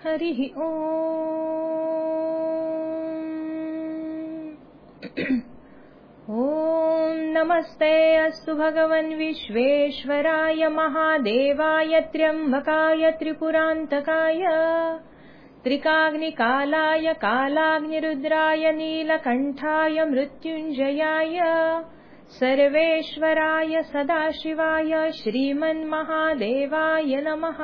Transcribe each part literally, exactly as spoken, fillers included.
हरिः ॐ ॐ नमस्ते अस्तु भगवन् विश्वेश्वराय महादेवाय त्र्यम्बकाय त्रिपुरान्तकाय त्रिकाग्निकालाय कालाग्निरुद्राय नीलकण्ठाय मृत्युञ्जयाय सर्वेश्वराय सदाशिवाय श्रीमन्महादेवाय नमः।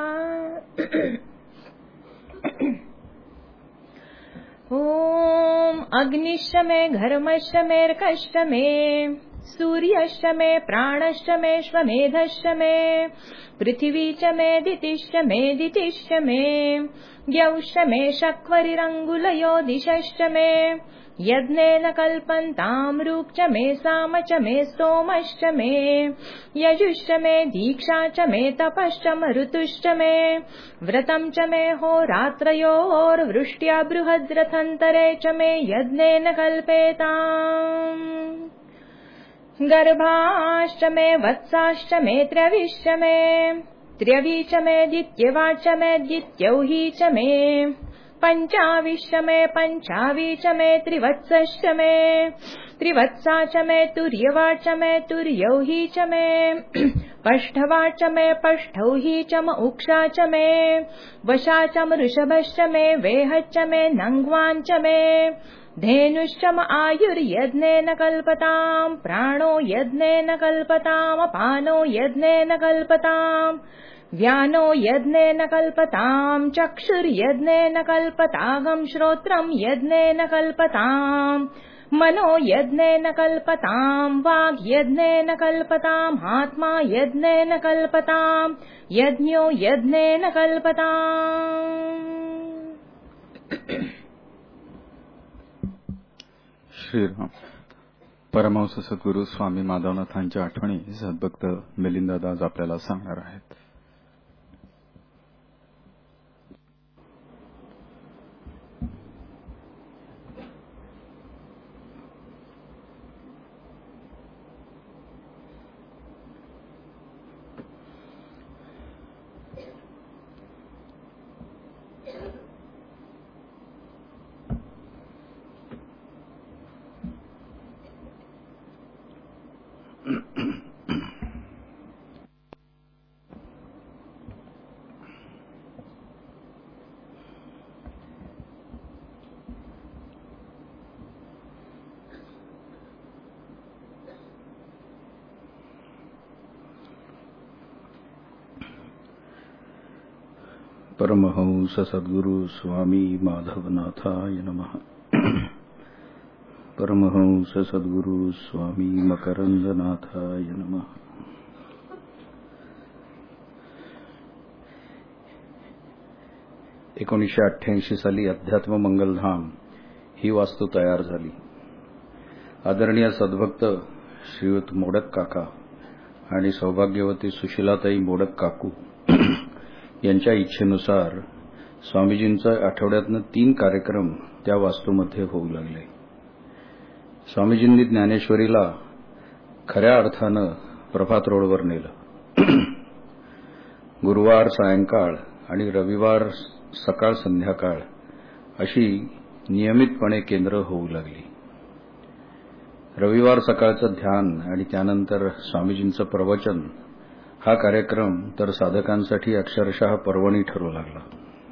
ॐ अग्निश्च मे घर्मश्च मेऽर्कश्च मे सूर्यश्च मे प्राणश्च मे श्वमेधश्च मे पृथिवी च मे दितिश्च मे दितिश्च मे द्यौश्च मे शक्वरिरङ्गुलयो दिशश्च मे यज्ञेन कल्पन्ताम् रूप च मे साम च मे स्तोमश्च मे यजुश्च मे दीक्षा च मे तपश्च मरुतुश्च मे व्रतं च मे होरात्रयोर्वृष्ट्या बृहद्रथन्तरे च मे यज्ञेन कल्पेताम् गर्भाश्च मे वत्साश्च मे त्र्यविश्च मे त्र्यवी च मे दित्यवा च मे दित्यौही च मे पञ्चाविश्च मे पञ्चावी च मे त्रिवत्सश्च मे त्रिवत्सा च मे तुर्यवा च मे तुर्यौही च मे पष्ठवा च मे पष्ठौही च म उक्षा च मे वशा च म ऋषभश्च मे वेहच्च मे नङ्ग्वान् च मे धेनुश्च म आयुर्यज्ञेन कल्पताम् प्राणो यज्ञेन कल्पताम् अपानो यज्ञेन कल्पताम् व्यानो यज्ञेन कल्पताम् चक्षुर्यज्ञेन कल्पतागम् श्रोत्रम् यज्ञेन कल्पताम् मनो यज्ञेन कल्पताम् वाग् यज्ञेन कल्पताम् आत्मा यज्ञेन कल्पताम् यज्ञो यज्ञेन कल्पताम्। श्रीराम परमहंस सद्गुरू स्वामी माधवनाथांच्या आठवणी सद्भक्त मिलिंददास आपल्याला सांगणार आहेत। परमहंस सद्गुरु स्वामी माधवनाथाय नमः। परमहंस सद्गुरु स्वामी मकरंदनाथाय नमः। एकोणीसशे अठ्ठ्याऐंशी साली अध्यात्म मंगलधाम ही वास्तू तयार झाली। आदरणीय सद्भक्त श्रीयुत मोडक काका आणि सौभाग्यवती सुशीलाताई मोडक काकू यांच्या इच्छेनुसार स्वामीजींचा आठवड्यातनं तीन कार्यक्रम त्या वास्तूमध्ये होऊ लागले। स्वामीजींनी ज्ञानेश्वरीला खऱ्या अर्थानं प्रभात रोडवर नेलं। गुरुवार सायंकाळ आणि रविवार सकाळ संध्याकाळ अशी नियमितपणे केंद्र होऊ लागली। रविवार सकाळचं ध्यान आणि त्यानंतर स्वामीजींचं प्रवचन हा कार्यक्रम तर साधकांसाठी अक्षरशः पर्वणी ठरू लागला।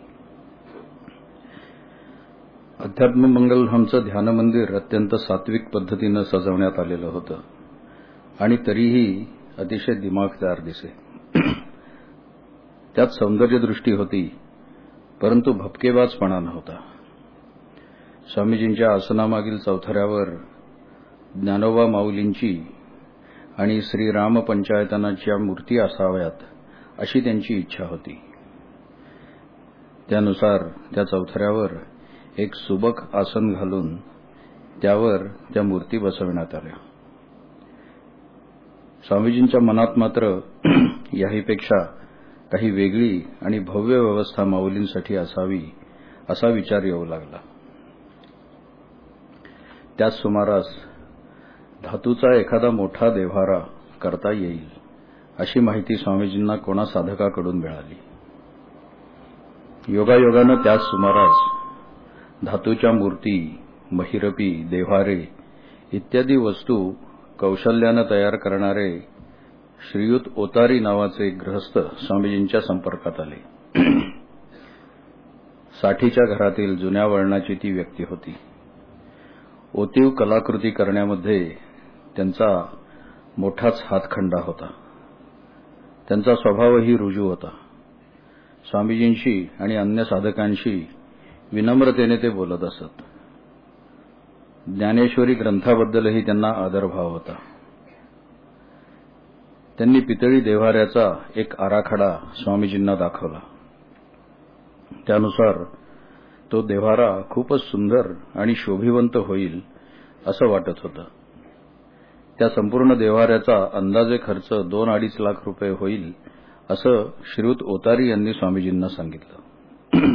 अध्यात्म मंगलधामचं ध्यान मंदिर अत्यंत सात्विक पद्धतीनं सजवण्यात आलेलं होतं आणि तरीही अतिशय दिमाखदार दिसे। त्यात सौंदर्यदृष्टी होती, परंतु भपकेबाजपणा नव्हता। स्वामीजींच्या आसनामागील चौथऱ्यावर ज्ञानोबा माऊलींची आणि श्रीराम पंचायतनाच्या मूर्ती असाव्यात अशी त्यांची इच्छा होती। त्यानुसार त्या चौथऱ्यावर एक सुबक आसन घालून त्यावर त्या मूर्ती बसविण्यात आल्या। स्वामीजींच्या मनात मात्र याहीपेक्षा काही वेगळी आणि भव्य व्यवस्था माऊलींसाठी असावी असा विचार येऊ लागला। त्याच सुमारास धातूचा एखादा मोठा देव्हारा करता येईल अशी माहिती स्वामीजींना कोणा साधकाकडून मिळाली। योगायोगानं त्याच सुमारास धातूच्या मूर्ती, महिरपी, देव्हारे इत्यादी वस्तू कौशल्यानं तयार करणारे श्रीयुत ओतारी नावाचे गृहस्थ स्वामीजींच्या संपर्कात आले. साठीच्या घरातील जुन्या वळणाची ती व्यक्ती होती. ओतीव कलाकृती करण्यामध्ये त्यांचा मोठाच हातखंडा होता. त्यांचा स्वभावही रुजू होता. स्वामीजींशी आणि अन्य साधकांशी विनम्रतेने ते बोलत असत. ज्ञानेश्वरी ग्रंथाबद्दलही त्यांना आदरभाव होता. त्यांनी पितळी देव्हाऱ्याचा एक आराखडा स्वामीजींना दाखवला. त्यानुसार तो देव्हारा खूपच सुंदर आणि शोभिवंत होईल असं वाटत होतं. त्या संपूर्ण देव्हाऱ्याचा अंदाजे खर्च दोन अडीच लाख रुपये होईल असं श्रीयुत ओतारी यांनी स्वामीजींना सांगितलं.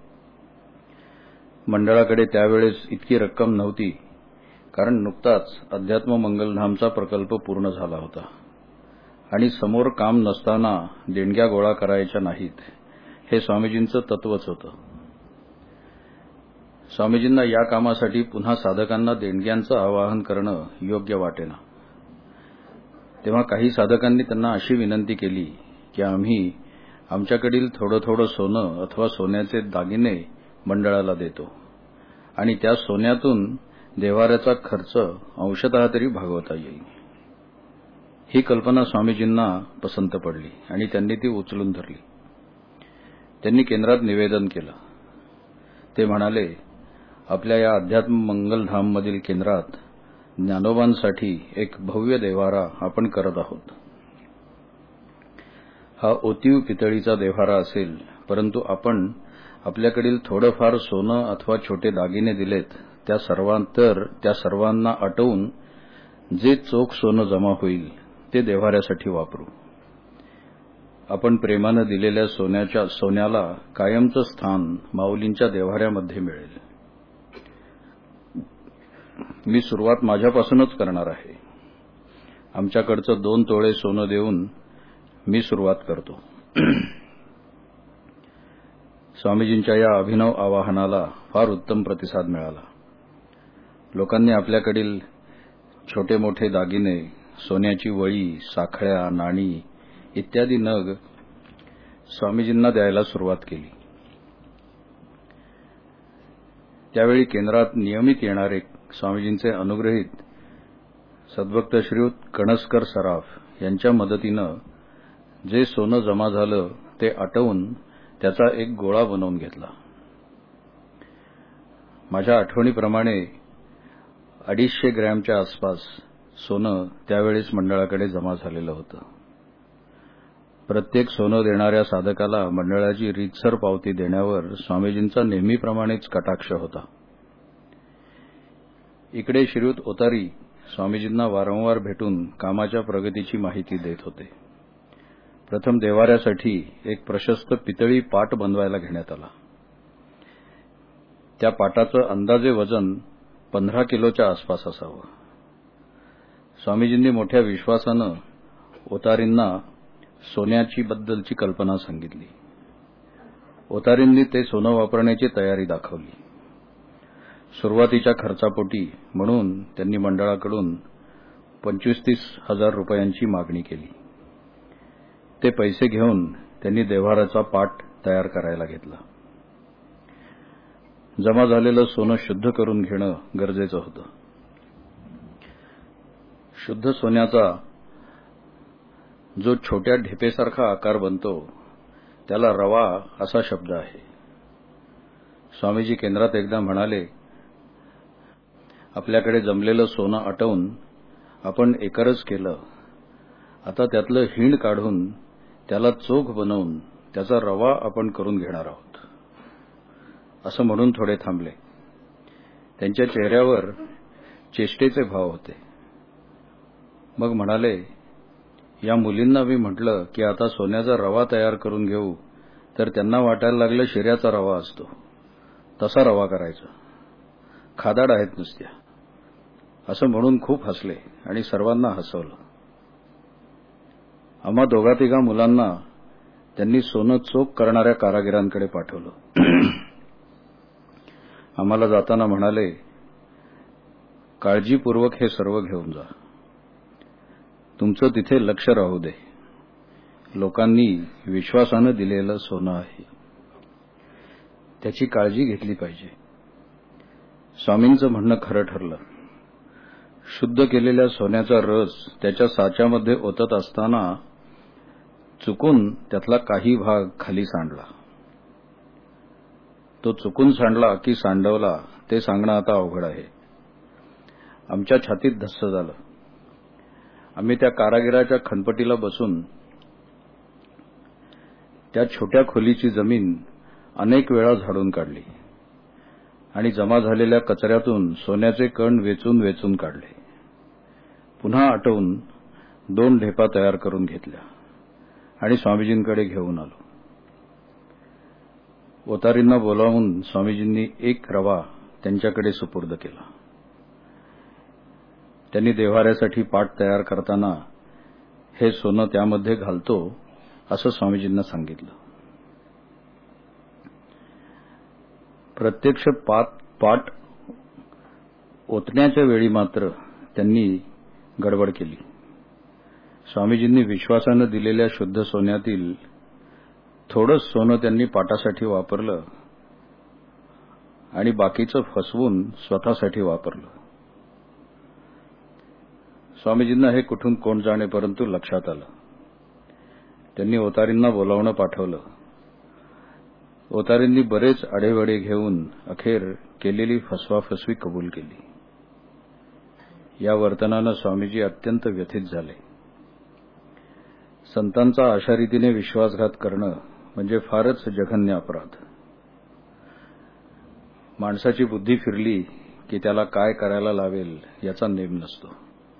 मंडळाकडे त्यावेळेस इतकी रक्कम नव्हती, कारण नुकताच अध्यात्म मंगलधामचा प्रकल्प पूर्ण झाला होता आणि समोर काम नसताना देणग्या गोळा करायच्या नाहीत हे स्वामीजींचं तत्वच होतं. स्वामीजींना या कामासाठी पुन्हा साधकांना देणग्यांचं आवाहन करणं योग्य वाटेना. तेव्हा काही साधकांनी त्यांना अशी विनंती केली की आम्ही आमच्याकडील थोडं थोडं सोनं अथवा सोन्याचे दागिने मंडळाला देतो आणि त्या सोन्यातून देव्हाऱ्याचा खर्च अंशतः तरी भागवता येईल. ही कल्पना स्वामीजींना पसंत पडली आणि त्यांनी ती उचलून धरली. त्यांनी केंद्रात निवेदन केलं. ते म्हणाले, आपल्या या अध्यात्म मंगलधाममधील केंद्रात ज्ञानोबांसाठी एक भव्य देव्हारा आपण करत आहोत. हा ओतीव पितळीचा देव्हारा असेल, परंतु आपण आपल्याकडील थोडंफार सोनं अथवा छोटे दागिने दिलेत त्या सर्वांतर त्या सर्वांना आटवून जे चोख सोनं जमा होईल ते देव्हाऱ्यासाठी वापरू. आपण प्रेमानं दिलेल्या सोन्याच्या सोन्याला कायमचं स्थान माऊलींच्या देव्हाऱ्यामध्ये मिळेल. मी सुरुवात माझ्यापासूनच करणार आहे. आमच्याकडचं दोन तोळे सोनं देऊन मी सुरुवात करतो. स्वामीजींच्या या अभिनव आवाहनाला फार उत्तम प्रतिसाद मिळाला. लोकांनी आपल्याकडील छोटे मोठे दागिने, सोन्याची वळी, साखळ्या, नाणी इत्यादी नग स्वामीजींना द्यायला सुरुवात केली. त्यावेळी केंद्रात नियमित येणारे स्वामीजींचे अनुग्रहित सद्भक्त श्रीयुत कणसकर सराफ यांच्या मदतीनं जे सोनं जमा झालं ते आटवून त्याचा एक गोळा बनवून घेतला. माझ्या आठवणीप्रमाणे अडीचशे ग्रॅमच्या आसपास सोनं त्यावेळेस मंडळाकडे जमा झालेलं होतं. प्रत्येक सोनं देणाऱ्या साधकाला मंडळाची रीतसर पावती देण्यावर स्वामीजींचा नेहमीप्रमाणेच कटाक्ष होता. इकडे श्रीयुत ओतारी स्वामीजींना वारंवार भेटून कामाच्या प्रगतीची माहिती देत होते. प्रथम देव्हाऱ्यासाठी एक प्रशस्त पितळी पाट बनवायला घेण्यात आला. त्या पाटाचं अंदाजे वजन पंधरा किलोच्या आसपास असावं. स्वामीजींनी मोठ्या विश्वासानं ओतारींना सोन्याची बद्दलची कल्पना सांगितली. ओतारींनी ते सोनं वापरण्याची तयारी दाखवली. सुरुवातीच्या खर्चापोटी म्हणून त्यांनी मंडळाकडून पंचवीस तीस हजार रुपयांची मागणी केली. ते पैसे घेऊन त्यांनी देव्हाऱ्याचा पाट तयार करायला घेतला. जमा झालेलं सोनं शुद्ध करून घेणं गरजेचं होतं. शुद्ध सोन्याचा जो छोट्या ढेपेसारखा आकार बनतो त्याला रवा असा शब्द आहे. स्वामीजी केंद्रात एकदा म्हणाले, आपल्याकडे जमलेलं सोनं आटवून आपण एकरच केलं. आता त्यातलं हिंड काढून त्याला चोख बनवून त्याचा रवा आपण करून घेणार आहोत. असं म्हणून थोडे थांबले. त्यांच्या चेहऱ्यावर चेष्टेचे भाव होते. मग म्हणाले, या मुलींना मी म्हटलं की आता सोन्याचा रवा तयार करून घेऊ तर त्यांना वाटायला लागलं शिऱ्याचा रवा असतो तसा रवा करायचा. खादाड आहेत नुसत्या. असं म्हणून खूप हसले आणि सर्वांना हसवलं. आम्हा दोघा तिघा मुलांना त्यांनी सोनं चोख करणाऱ्या कारागिरांकडे पाठवलं. आम्हाला जाताना म्हणाले, काळजीपूर्वक हे सर्व घेऊन जा. तुमचं तिथे लक्ष राहू दे. लोकांनी विश्वासानं दिलेलं सोनं आहे, त्याची काळजी घेतली पाहिजे. स्वामींचं म्हणणं खरं ठरलं. शुद्ध केलेल्या सोन्याचा रस त्याच्या साच्यामध्ये ओतत असताना चुकून त्यातला काही भाग खाली सांडला. तो चुकून सांडला की सांडवला ते सांगणं आता अवघड आहे. आमच्या छातीत धस्स झालं. आम्ही त्या कारागिराच्या खनपटीला बसून त्या छोट्या खोलीची जमीन अनेक वेळा झाडून काढली आणि जमा झालेल्या कचऱ्यातून सोन्याचे कण वेचून वेचून काढले. पुन्हा आटवून दोन ढेपा तयार करून घेतल्या आणि स्वामीजींकडे घेऊन आलो. ओतारींना बोलावून स्वामीजींनी एक रवा त्यांच्याकडे सुपूर्द केला. त्यांनी देव्हाऱ्यासाठी पाट तयार करताना हे सोनं त्यामध्ये घालतो असं स्वामीजींना सांगितलं. प्रत्यक्ष पाट पाट ओतण्याच्या वेळी मात्र त्यांनी गडबड केली. स्वामीजींनी विश्वासानं दिलेल्या शुद्ध सोन्यातील थोडंच सोनं त्यांनी पाटासाठी वापरलं आणि बाकीचं फसवून स्वतःसाठी वापरलं. स्वामीजींना हे कुठून कोण जाणे परंतु लक्षात आलं. त्यांनी ओतारींना बोलावणं पाठवलं. ओतारींनी बरेच आढेवडे घेऊन अखेर केलेली फसवाफसवी कबूल केली. या वर्तनानं स्वामीजी अत्यंत व्यथित झाले. संतांचा अशा रीतीने विश्वासघात करणं म्हणजे फारच जघन्य अपराध. माणसाची बुद्धी फिरली की त्याला काय करायला लावेल याचा नेम नसतो.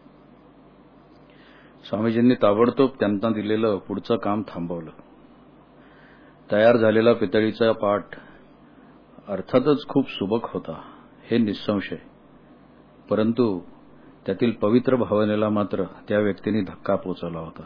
स्वामीजींनी ताबडतोब त्यांना दिलेलं पुढचं काम थांबवलं. तयार झालेला पितळीचा पाट अर्थातच खूप सुबक होता हे निस्संशय, परंतु त्यातील पवित्र भावनेला मात्र त्या व्यक्तीने धक्का पोचवला होता.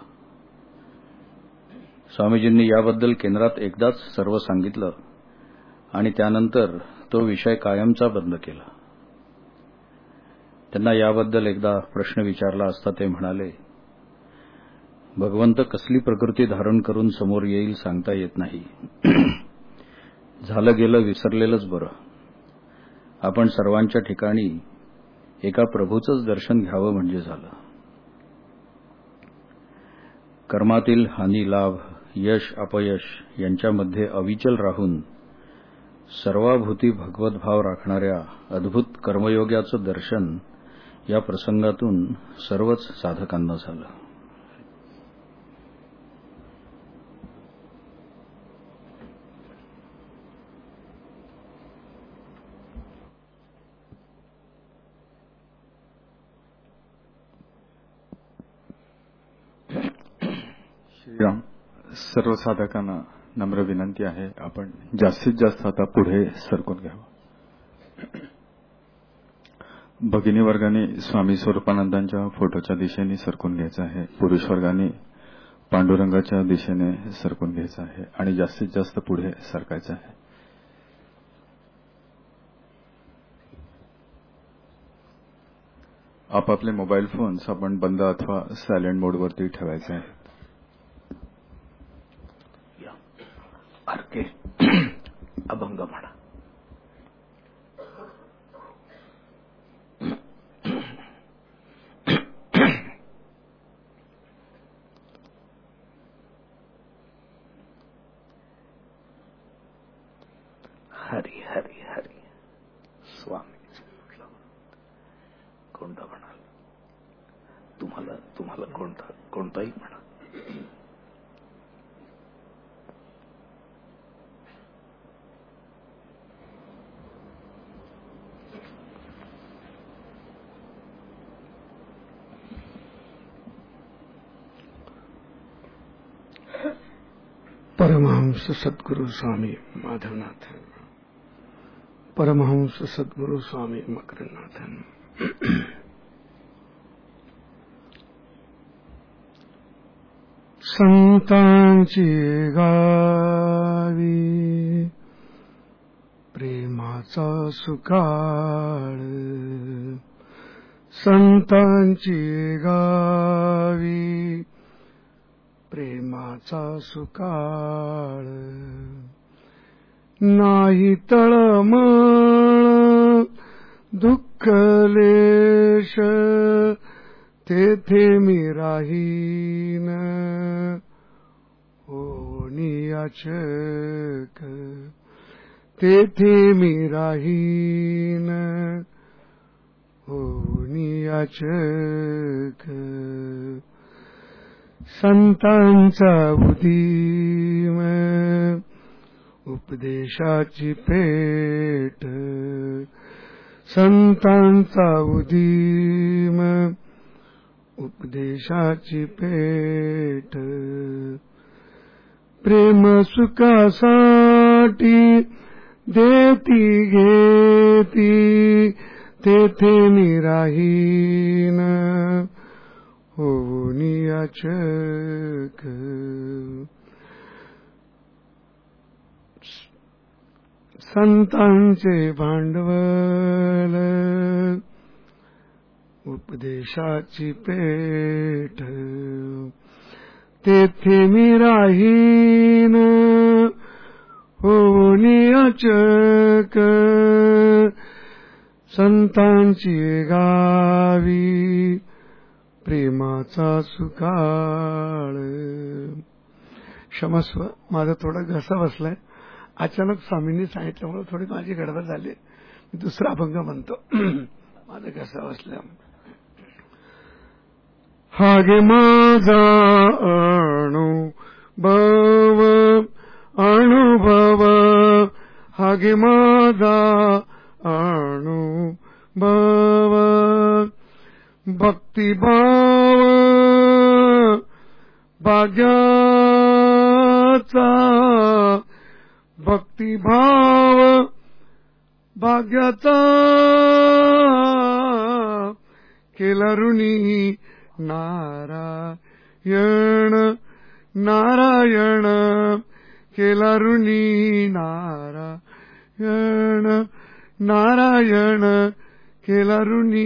स्वामीजींनी याबद्दल केंद्रात एकदाच सर्व सांगितलं आणि त्यानंतर तो विषय कायमचा बंद केला. त्यांना याबद्दल एकदा प्रश्न विचारला असता ते म्हणाले, भगवंत कसली प्रकृती धारण करून समोर येईल सांगता येत नाही. झालं गेलं विसरलेलंच बरं. आपण सर्वांच्या ठिकाणी एका प्रभूचंच दर्शन घ्यावं म्हणजे झालं. कर्मातील हानी लाभ, यश अपयश यांच्यामध्ये अविचल राहून सर्वाभूती भगवत भाव राखणाऱ्या अद्भुत कर्मयोग्याचं दर्शन या प्रसंगातून सर्वच साधकांना झालं. श्रीराम. सर्व साधकांना नम्र विनंती आहे, आपण जास्तीत जास्त आता पुढे सरकून घ्यावं. भगिनी वर्गाने स्वामी स्वरूपानंदांच्या फोटोच्या दिशेने सरकून घ्यायचं आहे. पुरुष वर्गाने पांडुरंगाच्या दिशेने सरकून घ्यायचं आहे आणि जास्तीत जास्त पुढे सरकायचं आहे. आपापले मोबाईल फोन्स आपण बंद अथवा सायलेंट मोडवरती ठेवायचे आहेत. अर्के अभंग म्हणा. हरी हरी हरी. स्वामी कोणता म्हणाल? तुम्हाला तुम्हाला कोणता कोणताही म्हणा. परमहंस सद्गुरु स्वामी माधवनाथन, परमहंस सद्गुरु स्वामी मकरनाथन. संतांची गावी प्रेमाचा सुकाळ, संतांची गावी प्रेमाचा सुकाळ, नाही तळमळ दुःख लेश तेथे मी राहीन, होणी याचक तेथे मी राहीन, होणी याचक. संतांचा उदीम उपदेशाची पेट, संतांचा उदीम उपदेशाची पेट, प्रेम सुखासाठी देती घेती तेथे मी राहीन, होणी याचक. संतांचे भांडवल उपदेशाची पेठ, तेथे मी राहीन, होणी याचक. संतांची गावी प्रेमाचा सुकाळ. क्षमस्व, माझा थोडा घसा बसलाय. अचानक स्वामींनी सांगितल्यामुळे थोडी माझी गडबड झाली. मी दुसरा अभंग म्हणतो. माझा घसा बसला. हागे माझा अनुभव अनुभव, हागे माझा अनुभव, भक्तिभाव भाग्याचा, भक्तिभाव भाग्याचा, केला ऋणी नारायण नारायण, केला ऋणी नारायण नारायण, केला ऋणी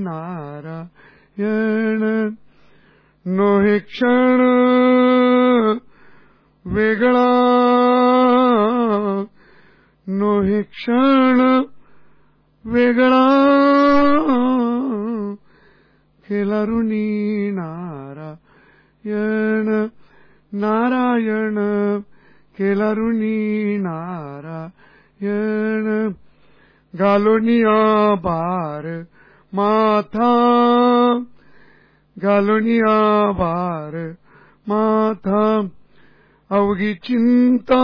नारायण. नोहे क्षण वेगळा, नोहे क्षण वेगळा, केला ऋणी नारायण नारायण, केला ऋणी नारायण. घालोनिया भार माथा, घालोनिया भार माथा, अवघी चिंता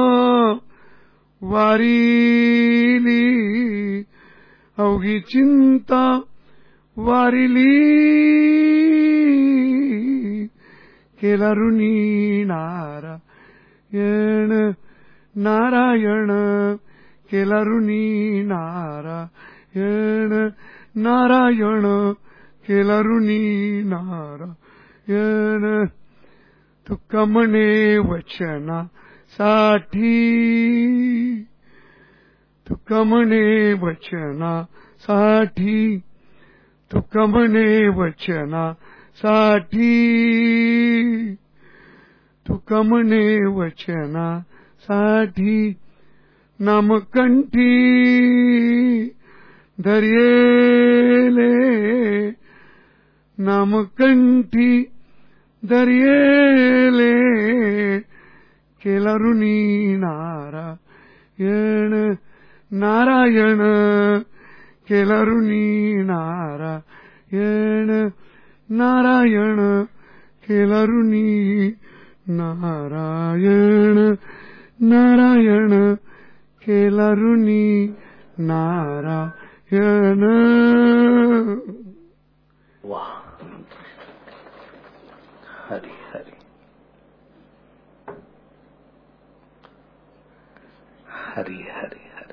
वारिली, अवघी चिंता वारिली, केला ऋणी नारायण नारायण, केला ऋणी नारायण नारायण, केला ऋणी नारायण. तुका म्हणे वचना साठी, तुका म्हणे वचना साठी, तुका म्हणे वचना साठी, तुका म्हणे वचना साठी. नामकंठी धरियेले, नामकंठी धरियेले, केला ऋणी नारायण नारायण, केला ऋणी नारायण नारायण, केला ऋणी नारायण नारायण, केला ऋणी नारायण. वा, हरी हरी हरी हरी हरी.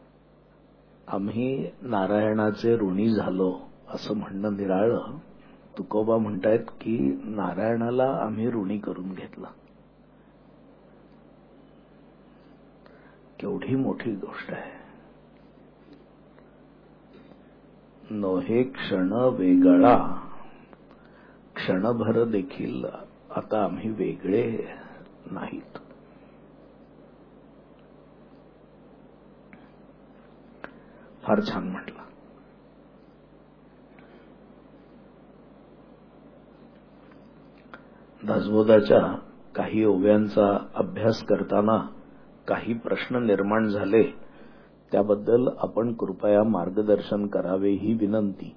आम्ही नारायणाचे ऋणी झालो असं म्हणणं निराळं, तुकोबा म्हणतायत की नारायणाला आम्ही ऋणी करून घेतलं. केवढी मोठी गोष्ट आहे. नोहे क्षण वेगळा, क्षणभर देखील आता आम्ही वेगळे नाहीत. फार छान म्हटलं. दासबोधाच्या काही ओव्यांचा अभ्यास करताना काही प्रश्न निर्माण झाले, त्याबद्दल आपण कृपया मार्गदर्शन करावे ही विनंती.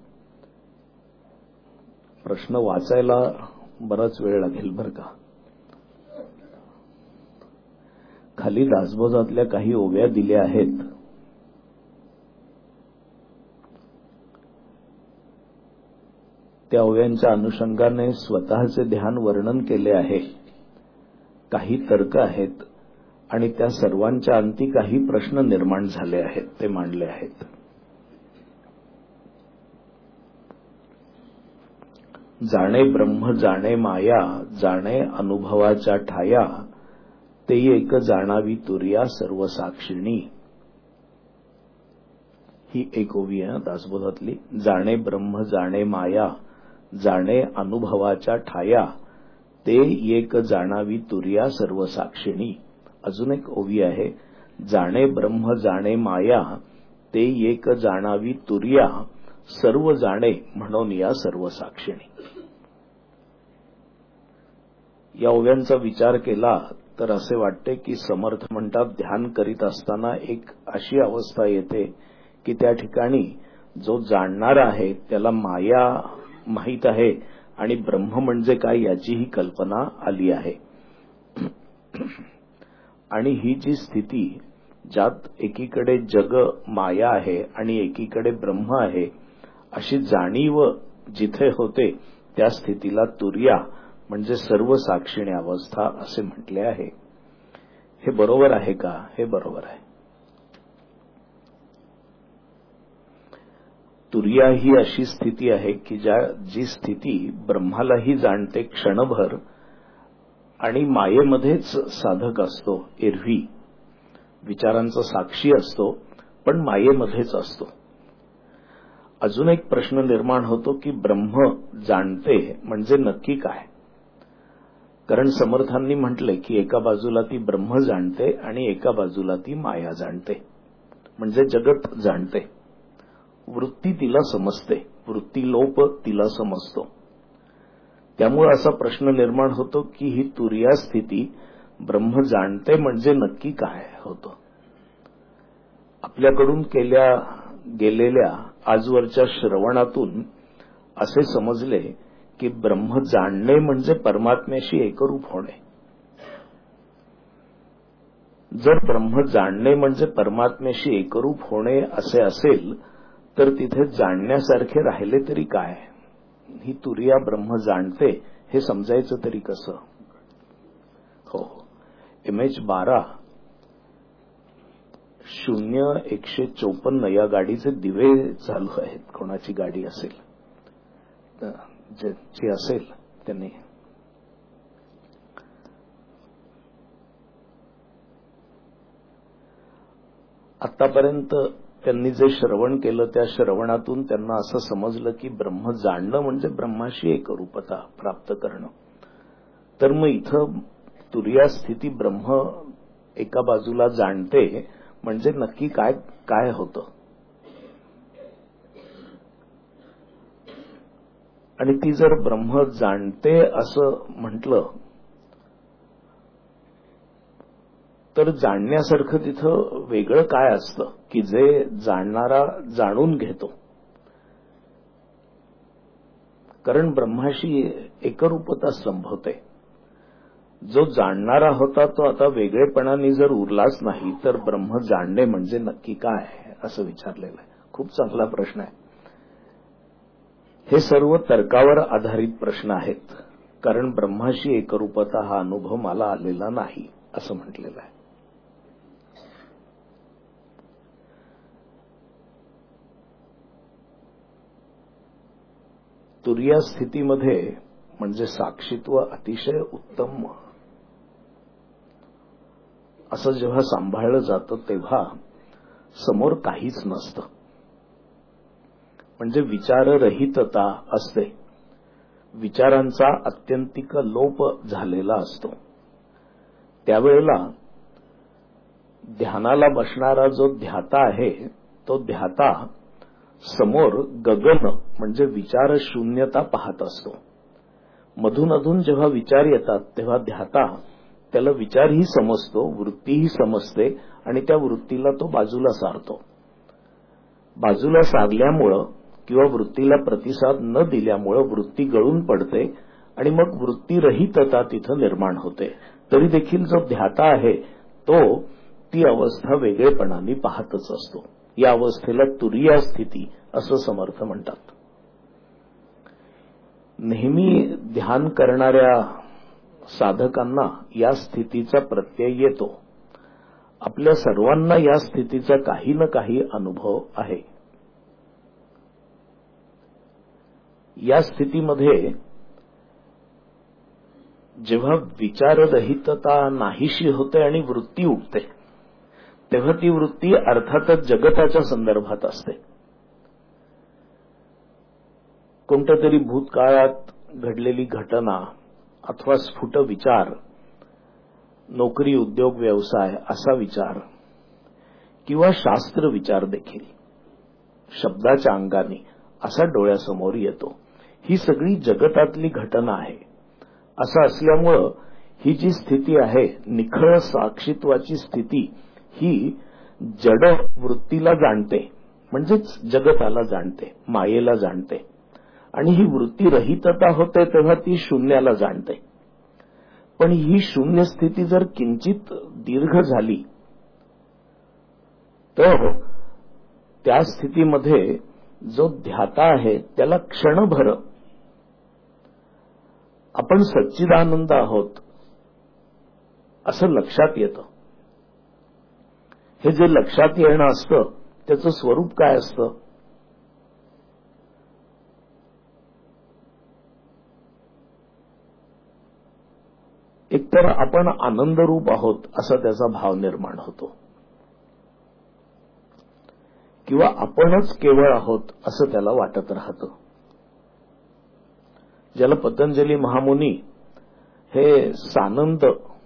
प्रश्न वाचायला बराच वेळ लागेल बरं का. खाली दासबोधातल्या काही ओव्या दिल्या आहेत. त्या ओव्यांच्या अनुषंगाने स्वतःचे ध्यान वर्णन केले आहे. काही तर्क आहेत आणि त्या सर्वांच्या अंती काही प्रश्न निर्माण झाले आहेत, ते मांडले आहेत. जाणे ब्रह्म जाणे माया, जाणे अनुभवाच्या ठाया, ते एक जाणावी तुर्या सर्व साक्षिणी. ही एक ओवी आहे दासबोधातली. जाणे ब्रह्म जाणे माया, जाणे अनुभवाच्या ठाया, ते एक जाणावी तुर्या सर्व साक्षिणी. अजून एक ओवी आहे. जाणे ब्रह्म जाणे माया, ते एक जाणावी तुर्या सर्व जाणे म्हणून या सर्व साक्षिणी. या ओव्यांचा विचार केला तर असे वाटते की समर्थ म्हणतात, ध्यान करीत असताना एक अशी अवस्था येते की त्या ठिकाणी जो जाणणारा आहे त्याला माया माहीत आहे आणि ब्रह्म म्हणजे काय याची ही कल्पना आली आहे. आणि ही जी स्थिती ज्यात एकीकडे जग माया आहे आणि एकीकडे ब्रह्म आहे, अशी जाणीव जिथे होते त्या स्थितीला तुर्या म्हणजे सर्व साक्षिणी अवस्था असे म्हटले आहे. हे बरोबर आहे का? हे बरोबर आहे. तुर्या ही अशी स्थिती आहे की ज्या जी स्थिती ब्रह्मालाही जाणते क्षणभर आणि मायेमध्येच साधक असतो, एरवी विचारांचा साक्षी असतो पण मायेमध्येच असतो. अजून एक प्रश्न निर्माण होतो की ब्रह्म जाणते म्हणजे नक्की काय? कारण समर्थांनी म्हटले की एका बाजूला ती ब्रह्म जाणते आणि एका बाजूला ती माया जाणते, म्हणजे जगत जाणते. वृत्ती तिला समजते, वृत्तीलोप तिला समजतो. त्यामुळे असा प्रश्न निर्माण होतो की ही तुर्या स्थिती ब्रह्म जाणते म्हणजे नक्की काय होतं? आपल्याकडून केल्या गेलेल्या आजवरच्या श्रवणातून असे समजले की ब्रह्म जाणणे म्हणजे परमात्म्याशी एकरूप होणे. जर ब्रह्म जाणणे म्हणजे परमात्म्याशी एकरूप होणे असे असेल तर तिथे जाणण्यासारखे राहिले तरी काय? ही तुर्या ब्रह्म जाणते हे समजायचं तरी कसं? हो, एम एच बारा शून्य एकशे चौपन्न या गाडीचे दिवे चालू आहेत. कोणाची गाडी असेल, ज्याची असेल त्यांनी आतापर्यंत त्यांनी जे श्रवण केलं त्या श्रवणातून त्यांना असं समजलं की ब्रह्म जाणणं म्हणजे ब्रह्माशी एकरूपता प्राप्त करणं. तर मग इथं तुर्या स्थिती ब्रह्म एका बाजूला जाणते म्हणजे नक्की काय काय होतं? आणि ती जर ब्रह्म जाणते असं म्हटलं तर जाणण्यासारखं तिथं वेगळं काय असतं की जे जाणणारा जाणून घेतो? कारण ब्रह्माशी एकरूपता संभवते. जो जाणणारा होता तो आता वेगळेपणाने जर उरलाच नाही तर ब्रह्म जाणणे म्हणजे नक्की काय असं विचारलेलं आहे. खूप चांगला प्रश्न आहे. हे सर्व तर्कावर आधारित प्रश्न आहेत, कारण ब्रह्माशी एकरूपता हा अनुभव मला आलेला नाही असं म्हटलेलं आहे. तुर्या स्थितीमध्ये म्हणजे साक्षीत्व अतिशय उत्तम असं जेव्हा सांभाळलं जातं तेव्हा समोर काहीच नसतं, म्हणजे विचाररहितता असते, विचारांचा अत्यंतिक लोप झालेला असतो. त्यावेळेला ध्यानाला बसणारा जो ध्याता आहे तो ध्याता समोर गगन म्हणजे विचार शून्यता पाहत असतो. मधून अधून जेव्हा विचार येतात तेव्हा ध्याता त्याला विचारही समजतो, वृत्तीही समजते आणि त्या वृत्तीला तो बाजूला सारतो. बाजूला सारल्यामुळं किंवा वृत्तीला प्रतिसाद न दिल्यामुळं वृत्ती गळून पडते आणि मग वृत्तीरहितता तिथं निर्माण होते. तरी देखील जो ध्याता आहे तो ती अवस्था वेगळेपणाने पाहतच असतो. या अवस्थेला तुरीया स्थिती असं समर्थ म्हणतात. नेहमी ध्यान करणाऱ्या साधकांना या स्थितीचा प्रत्यय येतो. आपल्या सर्वांना या स्थितीचा काही ना काही अनुभव आहे. या स्थितीमध्ये जेव्हा विचाररहितता नाहीशी होते आणि वृत्ती उठते तेव्हा ती वृत्ती अर्थातच जगताच्या संदर्भात असते. कोणत्या तरी भूतकाळात घडलेली घटना अथवा स्फुट विचार, नोकरी, उद्योग, व्यवसाय असा विचार किंवा शास्त्र विचार देखील शब्दाच्या अंगाने असा डोळ्यासमोर येतो. ही सगळी जगतातली घटना आहे. असं असल्यामुळं ही जी स्थिती आहे निखळ साक्षीत्वाची स्थिती ही जड वृत्तीला जाणते, म्हणजेच जगताला जाणते, मायेला जाणते. आणि ही वृत्तीरहितता होते तेव्हा ती शून्याला जाणते. पण ही शून्य स्थिती जर किंचित दीर्घ झाली तर त्या स्थितीमध्ये जो ध्याता आहे त्याला क्षणभर आपण सच्चिदानंद आहोत असं लक्षात येतं. हे जे लक्षात येणं असतं त्याचं स्वरूप काय असतं? एकतर आपण आनंदरूप आहोत असा त्याचा भाव निर्माण होतो, किंवा आपणच केवळ आहोत असं त्याला वाटत राहतं. ज्याला पतंजली महामुनी हे सानंद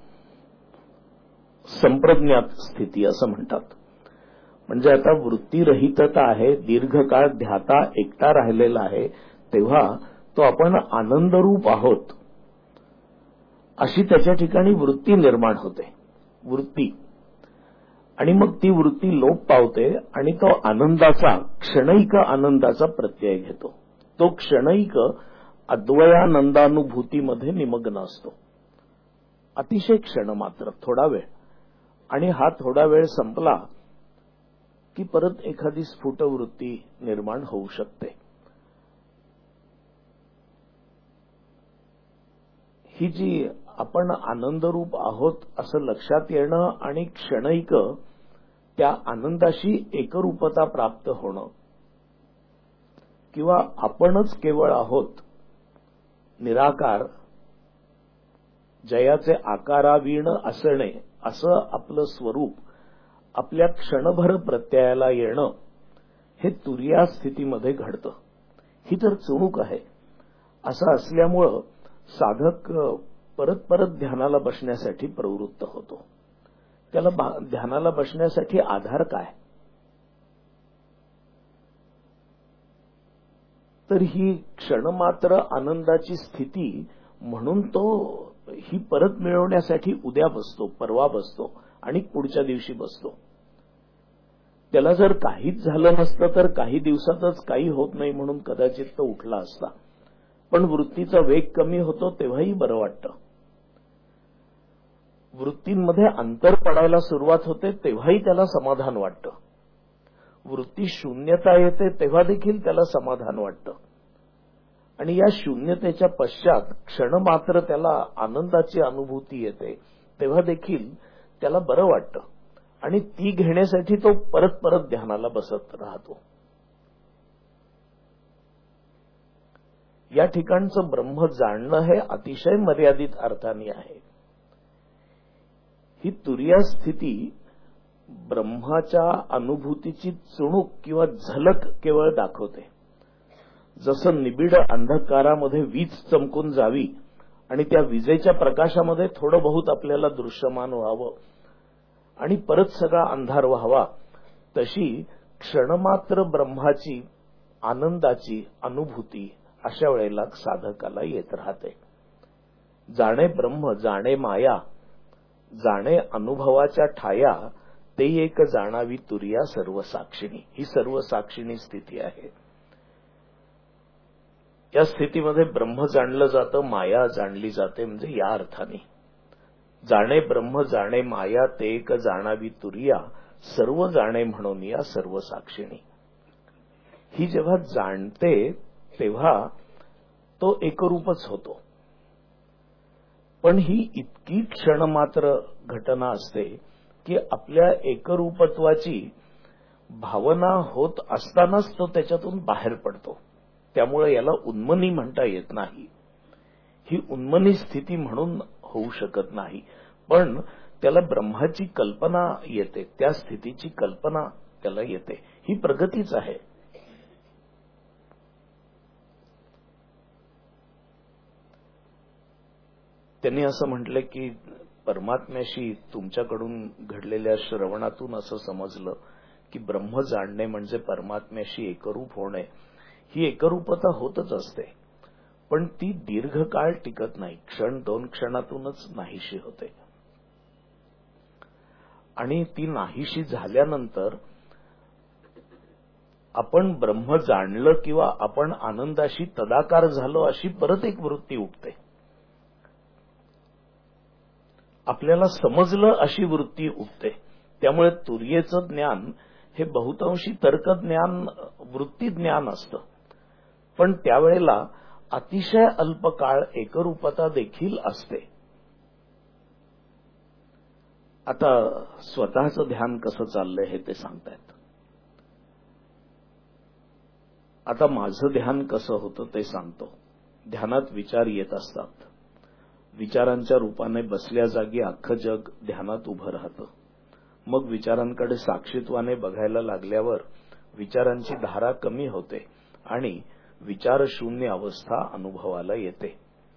संप्रज्ञात स्थिती असं म्हणतात. म्हणजे आता वृत्तीरहितता आहे, दीर्घकाळ ध्याता एकटा राहिलेला आहे, तेव्हा तो आपण आनंदरूप आहोत अशी त्याच्या ठिकाणी वृत्ती निर्माण होते. वृत्ती आणि मग ती वृत्ती लोप पावते आणि तो आनंदाचा, क्षणिक आनंदाचा प्रत्यय घेतो. तो क्षणिक अद्वयानंदानुभूतीमध्ये निमग्न असतो. अतिशय क्षण मात्र, थोडा वेळ, आणि हा थोडा वेळ संपला की परत एखादी स्फुट वृत्ती निर्माण होऊ शकते. ही जी आपण आनंदरूप आहोत असं लक्षात येणं आणि क्षणिक त्या आनंदाशी एकरूपता प्राप्त होणं, किंवा आपणच केवळ आहोत, निराकार, जयाचे आकारावीण असणे असं आपलं स्वरूप आपल्या क्षणभर प्रत्ययाला येणं हे तुर्या स्थितीमध्ये घडतं. ही तर चुणूक आहे. असं असल्यामुळं साधक परत परत ध्यानाला बसण्यासाठी प्रवृत्त होतो. त्याला ध्यानाला बसण्यासाठी आधार काय? तर ही क्षणमात्र आनंदाची स्थिती म्हणून तो ही परत मिळवण्यासाठी उद्या बसतो, परवा बसतो आणि पुढच्या दिवशी बसतो. त्याला जर काहीच झालं नसतं तर काही दिवसातच काही होत नाही म्हणून कदाचित तो उठला असता. पण वृत्तीचा वेग कमी होतो तेव्हाही बरं वाटतं. वृत्तींमध्ये अंतर पडायला सुरुवात होते तेव्हाही त्याला समाधान वाटतं. वृत्ती शून्यता येते तेव्हा देखील त्याला समाधान वाटतं. आणि या शून्यतेच्या पश्चात क्षण मात्र त्याला आनंदाची अनुभूती येते तेव्हा देखील त्याला बरं वाटतं. आणि ती घेण्यासाठी तो परत परत ध्यानाला बसत राहतो. या ठिकाणचं ब्रह्म जाणणं हे अतिशय मर्यादित अर्थाने आहे. ही तुरीय स्थिती ब्रह्माच्या अनुभूतीची चुणूक किंवा झलक केवळ दाखवते. जसं निबिड अंधकारामध्ये वीज चमकून जावी आणि त्या विजेच्या प्रकाशामध्ये थोडं बहुत आपल्याला दृश्यमान व्हावं आणि परत सगळा अंधार व्हावा, तशी क्षणमात्र ब्रह्माची आनंदाची अनुभूती अशा वेळेला साधकाला येत राहते. जाणे ब्रह्म जाणे माया, जाणे अनुभवाच्या ठाया, ते एक जाणावी तुर्या सर्व साक्षिणी. ही सर्व साक्षिणी स्थिती आहे. या स्थितीमध्ये ब्रह्म जाणलं जातं, माया जाणली जाते. म्हणजे या अर्थाने जाणे ब्रह्म जाणे माया, ते एक जाणावी तुर्या सर्व जाणे म्हणून या सर्व साक्षिणी. ही जेव्हा जाणते तेव्हा तो एकरूपच होतो. पण ही इतकी क्षणमात्र घटना असते की आपल्या एकरूपत्वाची भावना होत असतानाच तो त्याच्यातून बाहेर पडतो. त्यामुळे याला उन्मनी म्हणता येत नाही. ही उन्मनी स्थिती म्हणून होऊ शकत नाही, पण त्याला ब्रह्माची कल्पना येते, त्या स्थितीची कल्पना त्याला येते. ही प्रगतीच आहे. त्यांनी असं म्हटलं की परमात्म्याशी तुमच्याकडून घडलेल्या श्रवणातून असं समजलं की ब्रह्म जाणणे म्हणजे परमात्म्याशी एकरूप होणे. ही एकरूपता होतच असते, पण ती दीर्घकाळ टिकत नाही. क्षण दोन क्षणातूनच नाहीशी होते. आणि ती नाहीशी झाल्यानंतर आपण ब्रह्म जाणलं किंवा आपण आनंदाशी तदाकार झालो अशी परत एक वृत्ती उठते. आपल्याला समजलं अशी वृत्ती उठते. त्यामुळे तुर्येचं ज्ञान हे बहुतांशी तर्कज्ञान, वृत्तीज्ञान असतं. पण त्यावेळेला अतिशय अल्पकाळ एकरूपता देखील असते. आता स्वतःचं ध्यान कसं चाललंय हे ते सांगतायत. आता माझं ध्यान कसं होतं ते सांगतो. ध्यानात विचार येत असतात. विचारांच्या रूपाने बसल्या जागी अख्खं जग ध्यानात उभं राहतं. मग विचारांकडे साक्षीत्वाने बघायला लागल्यावर विचारांची धारा कमी होते आणि विचारशून्य अवस्था अनुभवाला येते.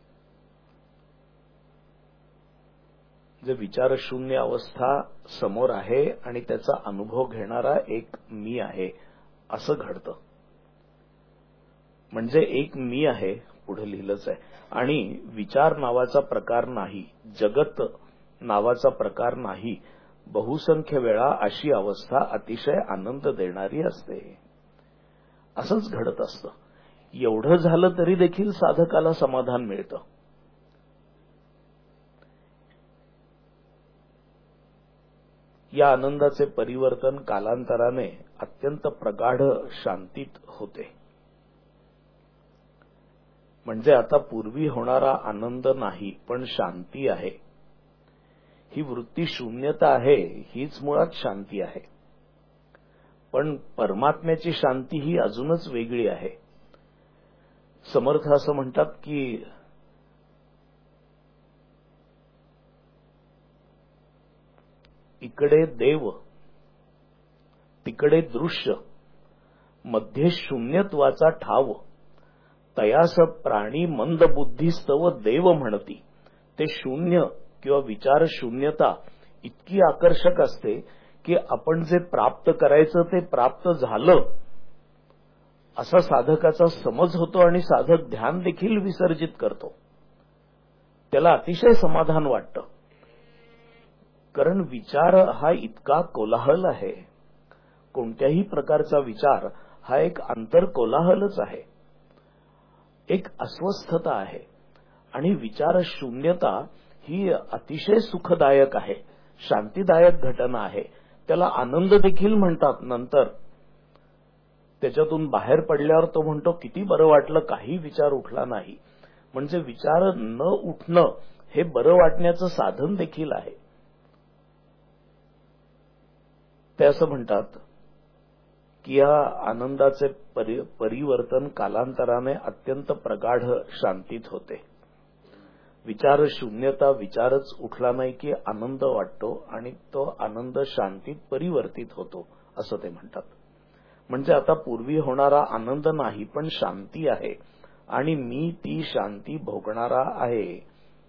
जे विचारशून्य अवस्था समोर आहे आणि त्याचा अनुभव घेणारा एक मी आहे असं घडतं. म्हणजे एक मी आहे, पुढे लिहिलंच आहे, आणि विचार नावाचा प्रकार नाही, जगत नावाचा प्रकार नाही. बहुसंख्य वेळा अशी अवस्था अतिशय आनंद देणारी असते. असंच घडत असतं. एवढं झालं तरी देखील साधकाला समाधान मिळतं. या आनंदाचे परिवर्तन कालांतराने अत्यंत प्रगाढ शांतीत होते. म्हणजे आता पूर्वी होणारा आनंद नाही, पण शांती आहे. ही वृत्ती शून्यता आहे, हीच मुळात शांती आहे. पण परमात्म्याची शांती ही अजूनच वेगळी आहे. समर्थ असं म्हणतात की इकडे देव, तिकडे दृश्य, मध्ये शून्यत्वाचा ठाव, तयास प्राणी मंद बुद्धीस्तव देव म्हणती. ते शून्य किंवा विचार शून्यता इतकी आकर्षक असते की आपण जे प्राप्त करायचं ते प्राप्त झालं असा साधकाचा समज होतो आणि साधक ध्यान देखील विसर्जित करतो. त्याला अतिशय समाधान वाटतं. कारण विचार हा इतका कोलाहल आहे. कोणत्याही प्रकारचा विचार हा एक आंतर कोलाहलच आहे, एक अस्वस्थता आहे. आणि विचार शून्यता ही अतिशय सुखदायक आहे, शांतीदायक घटना आहे. त्याला आनंद देखील म्हणतात. नंतर त्याच्यातून बाहेर पडल्यावर तो म्हणतो किती बरं वाटलं, काही विचार उठला नाही. म्हणजे विचार न उठणं हे बरं वाटण्याचं साधन देखील आहे. ते असं म्हणतात की या आनंदाचे परिवर्तन कालांतराने अत्यंत प्रगाढ शांतीत होते. विचार शून्यता, विचारच उठला नाही की आनंद वाटतो आणि तो आनंद शांतीत परिवर्तित होतो असं ते म्हणतात. म्हणजे आता पूर्वी होणारा आनंद नाही पण शांती आहे आणि मी ती शांती भोगणारा आहे.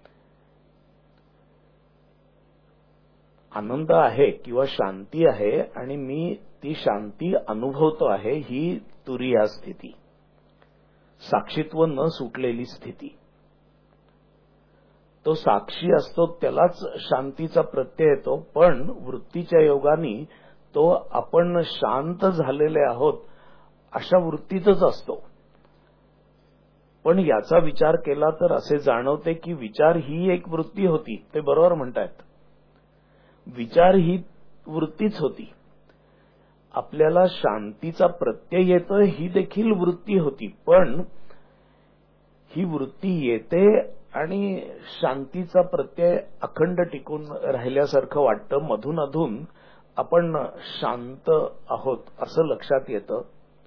आनंद आहे किंवा शांती आहे आणि मी ती शांती अनुभवतो आहे, ही तुरीया स्थिती, साक्षीत्व न सुटलेली स्थिती. तो साक्षी असतो त्यालाच शांतीचा प्रत्यय येतो, पण वृत्तीच्या योगाने तो आपण शांत झालेले आहोत अशा वृत्तीतच असतो. पण याचा विचार केला तर असे जाणवते की विचार ही एक वृत्ती होती. ते बरोबर म्हणतायत, विचार ही वृत्तीच होती. आपल्याला शांतीचा प्रत्यय येतोय ही देखील वृत्ती होती, पण ही वृत्ती येते आणि शांतीचा प्रत्यय अखंड टिकून राहिल्यासारखं वाटतं. मधून अधून आपण शांत आहोत असं लक्षात येतं.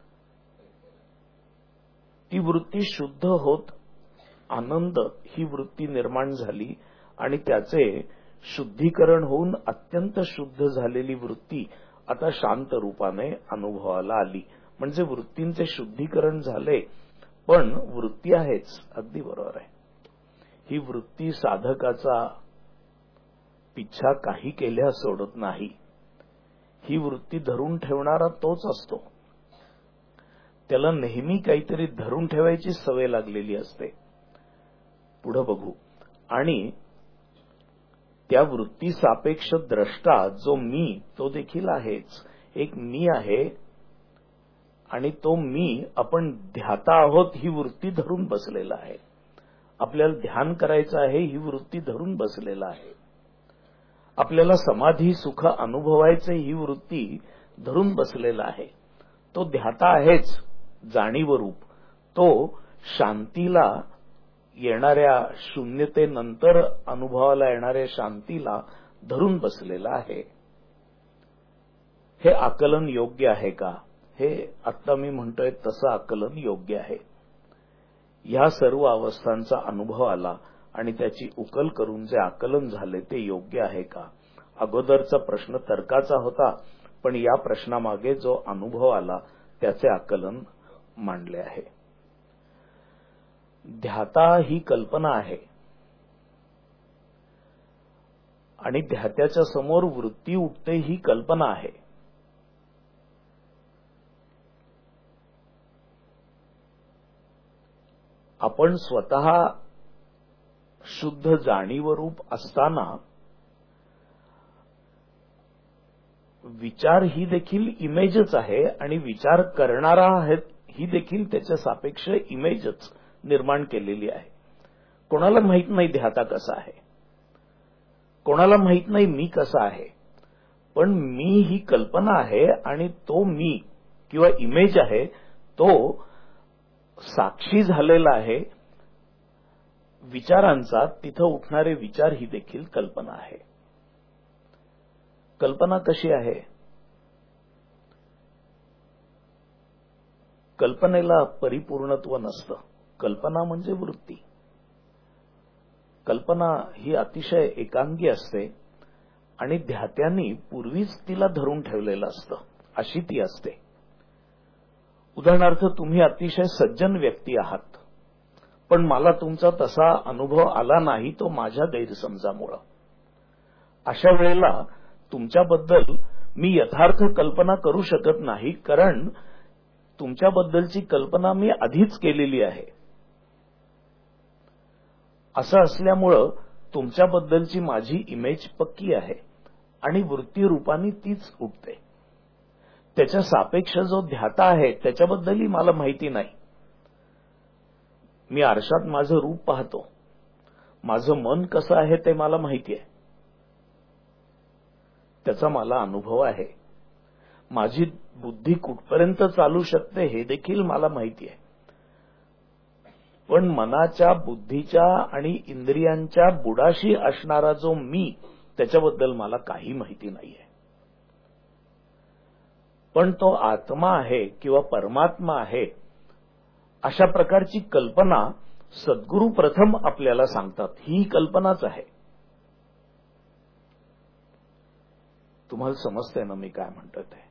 ती वृत्ती शुद्ध होत आनंद ही वृत्ती निर्माण झाली आणि त्याचे शुद्धीकरण होऊन अत्यंत शुद्ध झालेली वृत्ती आता शांत रूपाने अनुभवाला आली. म्हणजे वृत्तींचे शुद्धीकरण झाले, पण वृत्ती आहेच. अगदी बरोबर आहे. ही वृत्ती साधकाचा पिच्छा काही केल्या सोडत नाही. ही वृत्ती धरून ठेवणारा तोच असतो. त्याला नेहमी काहीतरी धरून ठेवायची सवय लागलेली असते. पुढे बघू. आणि त्या वृत्ती सापेक्ष द्रष्टा जो मी तो देखील आहेच. एक मी आहे आणि तो मी आपण ध्याता आहोत ही वृत्ती धरून बसलेला आहे. आपल्याला ध्यान करायचं आहे ही वृत्ती धरून बसलेला आहे. आपल्याला समाधी सुख अनुभवायचे ही वृत्ती धरून बसलेला आहे. तो ध्याता आहेच, जाणीव रूप. तो शांतीला येणाऱ्या शून्यतेनंतर अनुभवाला येणाऱ्या शांतीला धरून बसलेला आहे. हे आकलन योग्य आहे का? हे आता मी म्हणतोय तसं आकलन योग्य आहे. ह्या सर्व अवस्थांचा अनुभव आला आणि त्याची उकल करून जे आकलन झाले ते योग्य आहे का? अगोदरचा प्रश्न तर्काचा होता, पण या प्रश्नामागे जो अनुभव आला त्याचे आकलन मांडले आहे. ध्याता ही कल्पना आहे आणि ध्यात्याच्या समोर वृत्ती उठते ही कल्पना आहे. आपण स्वतः शुद्ध जाणीवरूप असताना विचार ही देखील इमेजच आहे आणि विचार करणारा आहे ही देखील त्याच्या सापेक्ष इमेजच निर्माण केलेली आहे. कोणाला माहित नाही ध्याता कसा आहे, कोणाला माहित नाही मी कसा आहे, पण मी ही कल्पना आहे आणि तो मी किंवा इमेज आहे तो साक्षी झालेला आहे विचारांचा. तिथं उठणारे विचार ही देखील कल्पना आहे. कल्पना कशी आहे? कल्पनेला परिपूर्णत्व नसतं. कल्पना म्हणजे वृत्ती. कल्पना ही अतिशय एकांगी असते आणि ध्यात्यांनी पूर्वीच तिला धरून ठेवलेलं असतं, अशी ती असते. उदाहरणार्थ, तुम्ही अतिशय सज्जन व्यक्ती आहात, पण मला तुमचा तसा अनुभव आला नाही, तो माझ्या गैरसमजामुळं. अशा वेळेला तुमच्याबद्दल मी यथार्थ कल्पना करू शकत नाही, कारण तुमच्याबद्दलची कल्पना मी आधीच केलेली आहे. असं असल्यामुळं तुमच्याबद्दलची माझी इमेज पक्की आहे आणि वृत्ती रूपाने तीच उठते. त्याच्या सापेक्ष जो ध्याता आहे त्याच्याबद्दलही मला माहिती नाही. मी आरशात माझं रूप पाहतो, माझं मन कसं आहे ते मला माहिती आहे, त्याचा मला अनुभव आहे. माझी बुद्धी कुठपर्यंत चालू शकते हे देखील मला माहिती आहे. पण मनाच्या, बुद्धीच्या आणि इंद्रियांच्या बुडाशी असणारा जो मी त्याच्याबद्दल मला काही माहिती नाहीये. पण तो आत्मा आहे किंवा परमात्मा आहे अशा प्रकारची कल्पना सद्गुरू प्रथम आपल्याला सांगतात. ही कल्पनाच आहे. तुम्हाला समजतंय ना मी काय म्हणतो ते?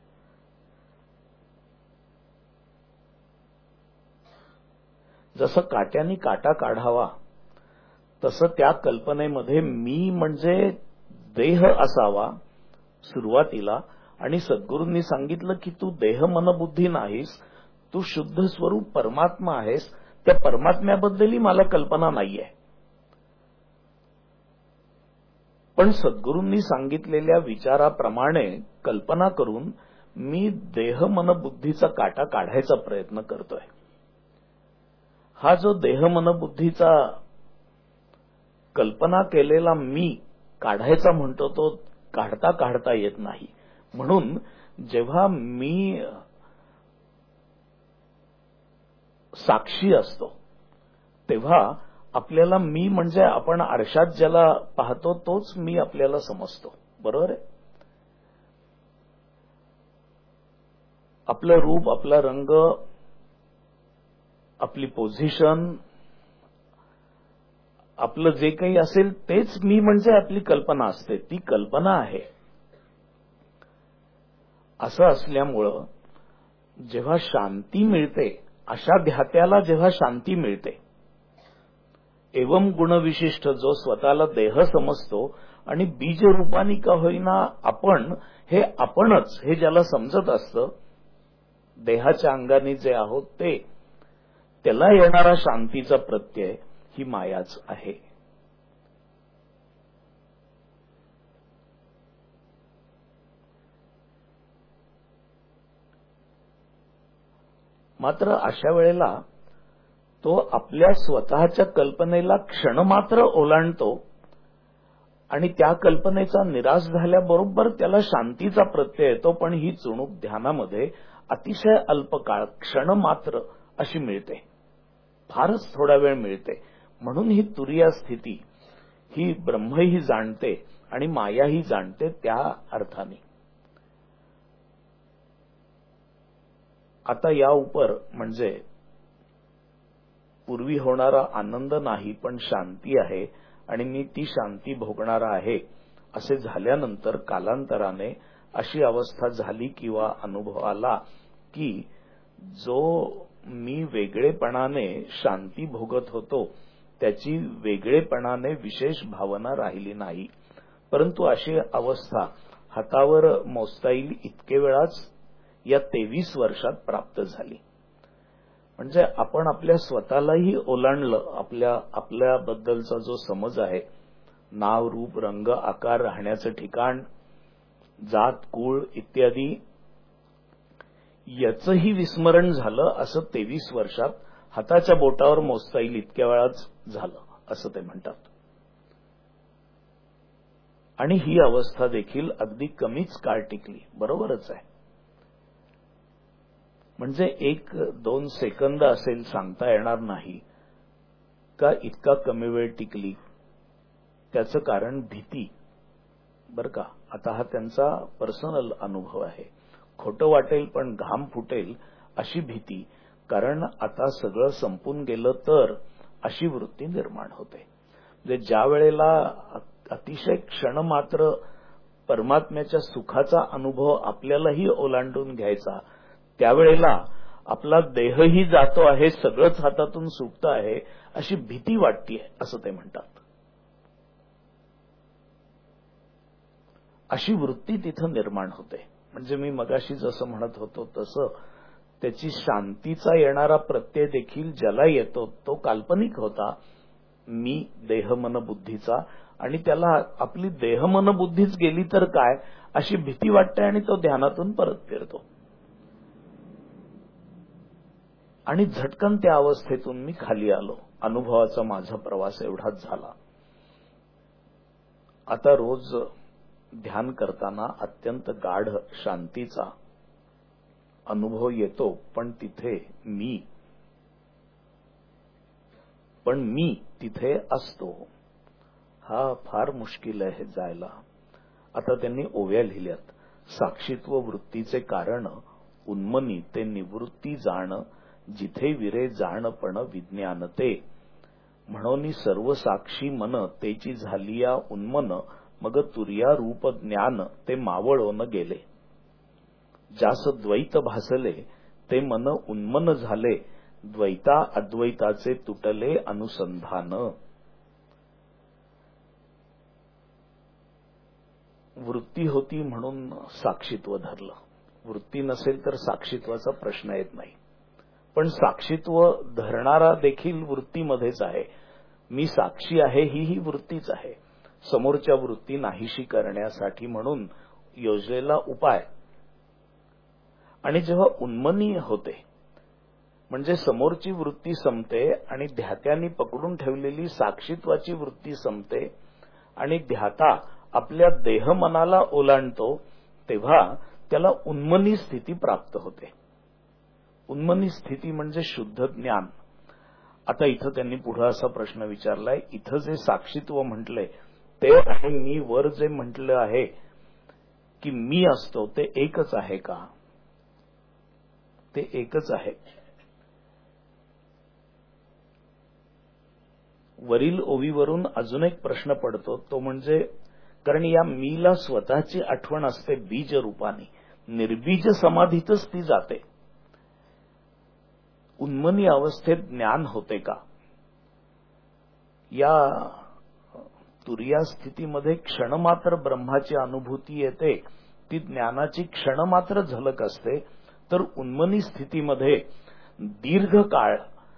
जसं काट्याने काटा काढावा तसं त्या कल्पनेमध्ये मी म्हणजे देह असावा सुरुवातीला, आणि सद्गुरूंनी सांगितलं की तू देह मनबुद्धी नाहीस, तू शुद्ध स्वरूप परमात्मा आहेस. त्या परमात्म्याबद्दलही मला कल्पना नाहीये. पण सद्गुरूंनी सांगितलेल्या विचाराप्रमाणे कल्पना करून मी देह मनबुद्धीचा काटा काढायचा प्रयत्न करतोय. हा जो देह मनबुद्धीचा कल्पना केलेला मी काढायचा म्हणतो तो काढता काढता येत नाही. म्हणून जेव्हा मी साक्षी असतो तेव्हा आपल्याला मी म्हणजे आपण आरशात ज्याला पाहतो तोच मी आपल्याला समजतो. बरोबर आहे? आपलं रूप, आपला रंग, आपली पोझिशन, आपलं जे काही असेल तेच मी म्हणजे आपली कल्पना असते. ती कल्पना आहे. असं असल्यामुळं जेव्हा शांती मिळते, अशा ध्यात्याला जेव्हा शांती मिळते, एवम गुणविशिष्ट जो स्वतःला देह समजतो आणि बीजरूपानी का होईना आपण हे आपणच हे ज्याला समजत असतं, देहाच्या अंगाने जे आहोत ते, त्याला येणारा शांतीचा प्रत्यय ही मायाच आहे. मात्र अशा वेळेला तो आपल्या स्वतःच्या कल्पनेला क्षणमात्र ओलांडतो आणि त्या कल्पनेचा निराश झाल्याबरोबर त्याला शांतीचा प्रत्यय येतो. पण ही चुणूक ध्यानामध्ये अतिशय अल्पकाळ क्षणमात्र अशी मिळते, फारच थोडा वेळ मिळते. म्हणून ही तुरीया स्थिती ही ब्रह्मही जाणते आणि मायाही जाणते त्या अर्थाने. आता या उपर म्हणजे पूर्वी होणारा आनंद नाही पण शांती आहे आणि मी ती शांती भोगणारा आहे असे झाल्यानंतर कालांतराने अशी अवस्था झाली किंवा अनुभव आला की जो मी वेगळेपणाने शांती भोगत होतो त्याची वेगळेपणाने विशेष भावना राहिली नाही. परंतु अशी अवस्था हातावर मोजता येईल इतके वेळाच या तेवीस वर्षात प्राप्त झाली. म्हणजे आपण आपल्या स्वतःलाही ओलांडलं. आपल्या आपल्याबद्दलचा जो समज आहे, नाव, रूप, रंग, आकार, राहण्याचं ठिकाण, जात, कुळ इत्यादी, याचंही विस्मरण झालं. असं तेवीस वर्षात हाताच्या बोटावर मोजता येईल इतक्या वेळाच झालं असं ते म्हणतात. आणि ही अवस्था देखील अगदी कमीच काळ टिकली. बरोबरच आहे. म्हणजे एक दोन सेकंद असेल सांगता येणार नाही का इतका कमी वेळ टिकली. त्याचं कारण भीती. बरं का, आता हा त्यांचा पर्सनल अनुभव आहे. खोटं वाटेल पण घाम फुटेल अशी भीती. कारण आता सगळं संपून गेलं तर अशी वृत्ती निर्माण होते. म्हणजे ज्या वेळेला अतिशय क्षणमात्र परमात्म्याच्या सुखाचा अनुभव आपल्यालाही ओलांडून घ्यायचा, त्यावेळेला आपला देहही जातो आहे, सगळंच हातातून सुटतं आहे अशी भीती वाटतेय असं ते म्हणतात. अशी वृत्ती तिथं निर्माण होते. म्हणजे मी मगाशी जसं म्हणत होतो तसं त्याची शांतीचा येणारा प्रत्यय देखील ज्याला येतो तो काल्पनिक होता, मी देह मन बुद्धीचा, आणि त्याला आपली देह मन बुद्धीच गेली तर काय अशी भीती वाटते आणि तो ध्यानातून परत फिरतो. आणि झटकन त्या अवस्थेतून मी खाली आलो. अनुभवाचा माझा प्रवास एवढाच झाला. आता रोज ध्यान करताना अत्यंत गाढ शांतीचा अनुभव येतो, पण तिथे मी पण मी तिथे असतो. हा फार मुश्किल आहे जायला. आता त्यांनी ओव्या लिहिल्यात. साक्षीत्व वृत्तीचे कारण उन्मनी ते निवृत्ती जाण, जिथे विरे जाणपण विज्ञान ते. म्हणून सर्व साक्षी मन तेची झालिया उन्मन, मग तुर्या रूप ज्ञान ते मावळोन गेले. जास द्वैत भासले ते मन उन्मन झाले, द्वैता अद्वैताचे तुटले अनुसंधान. वृत्ती होती म्हणून साक्षीत्व धरलं. वृत्ती नसेल तर साक्षीत्वाचा प्रश्न येत नाही. पण साक्षीत्व धरणारा देखील वृत्तीमध्येच आहे. मी साक्षी आहे ही ही वृत्तीच आहे. समोरच्या वृत्ती नाहीशी करण्यासाठी म्हणून योजलेला उपाय. आणि जेव्हा उन्मनी होते म्हणजे समोरची वृत्ती संपते आणि ध्यात्याने पकडून ठेवलेली साक्षीत्वाची वृत्ती संपते आणि ध्याता आपल्या देहमनाला ओलांडतो, तेव्हा त्याला उन्मनी स्थिती प्राप्त होते. उन्मनी स्थिती म्हणजे शुद्ध ज्ञान. आता इथं त्यांनी पुढे असा प्रश्न विचारलाय, इथं जे साक्षीत्व म्हटलंय ते आहे मी, वर जे म्हटलं आहे की मी असतो ते एकच आहे का? ते एकच आहे. वरील ओवीवरून अजून एक प्रश्न पडतो, तो म्हणजे कारण या मीला स्वतःची आठवण असते बीज रूपाने, निर्बीज समाधीतच ती जाते. उन्मनी अवस्थेत ज्ञान होते का? या तुर्या स्थितीमध्ये क्षणमात्र ब्रह्माची अनुभूती येते, ती ज्ञानाची क्षणमात्र झलक असते. तर उन्मनी स्थितीमध्ये दीर्घकाळ,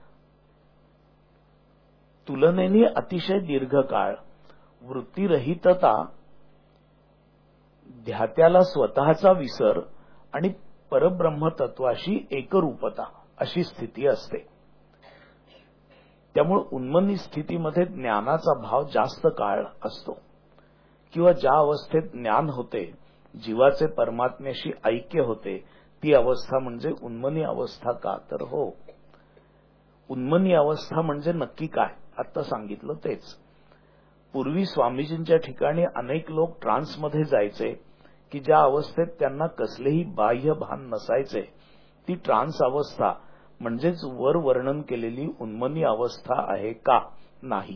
तुलनेने अतिशय दीर्घकाळ वृत्तीरहितता, ध्यात्याला स्वतःचा विसर आणि परब्रह्मतत्वाशी एकरूपता अशी स्थिती असते. त्यामुळे उन्मनी स्थितीमध्ये ज्ञानाचा भाव जास्त काळ असतो. किंवा ज्या अवस्थेत ज्ञान होते, जीवाचे परमात्म्याशी ऐक्य होते, ती अवस्था म्हणजे उन्मनी अवस्था का? तर हो, उन्मनी अवस्था म्हणजे नक्की काय? आता सांगितलं तेच. पूर्वी स्वामीजींच्या ठिकाणी अनेक लोक ट्रान्समध्ये जायचे की ज्या अवस्थेत त्यांना कसलेही बाह्य भान नसायचे. ती ट्रान्स अवस्था म्हणजेच वर वर्णन केलेली उन्मनी अवस्था आहे का? नाही.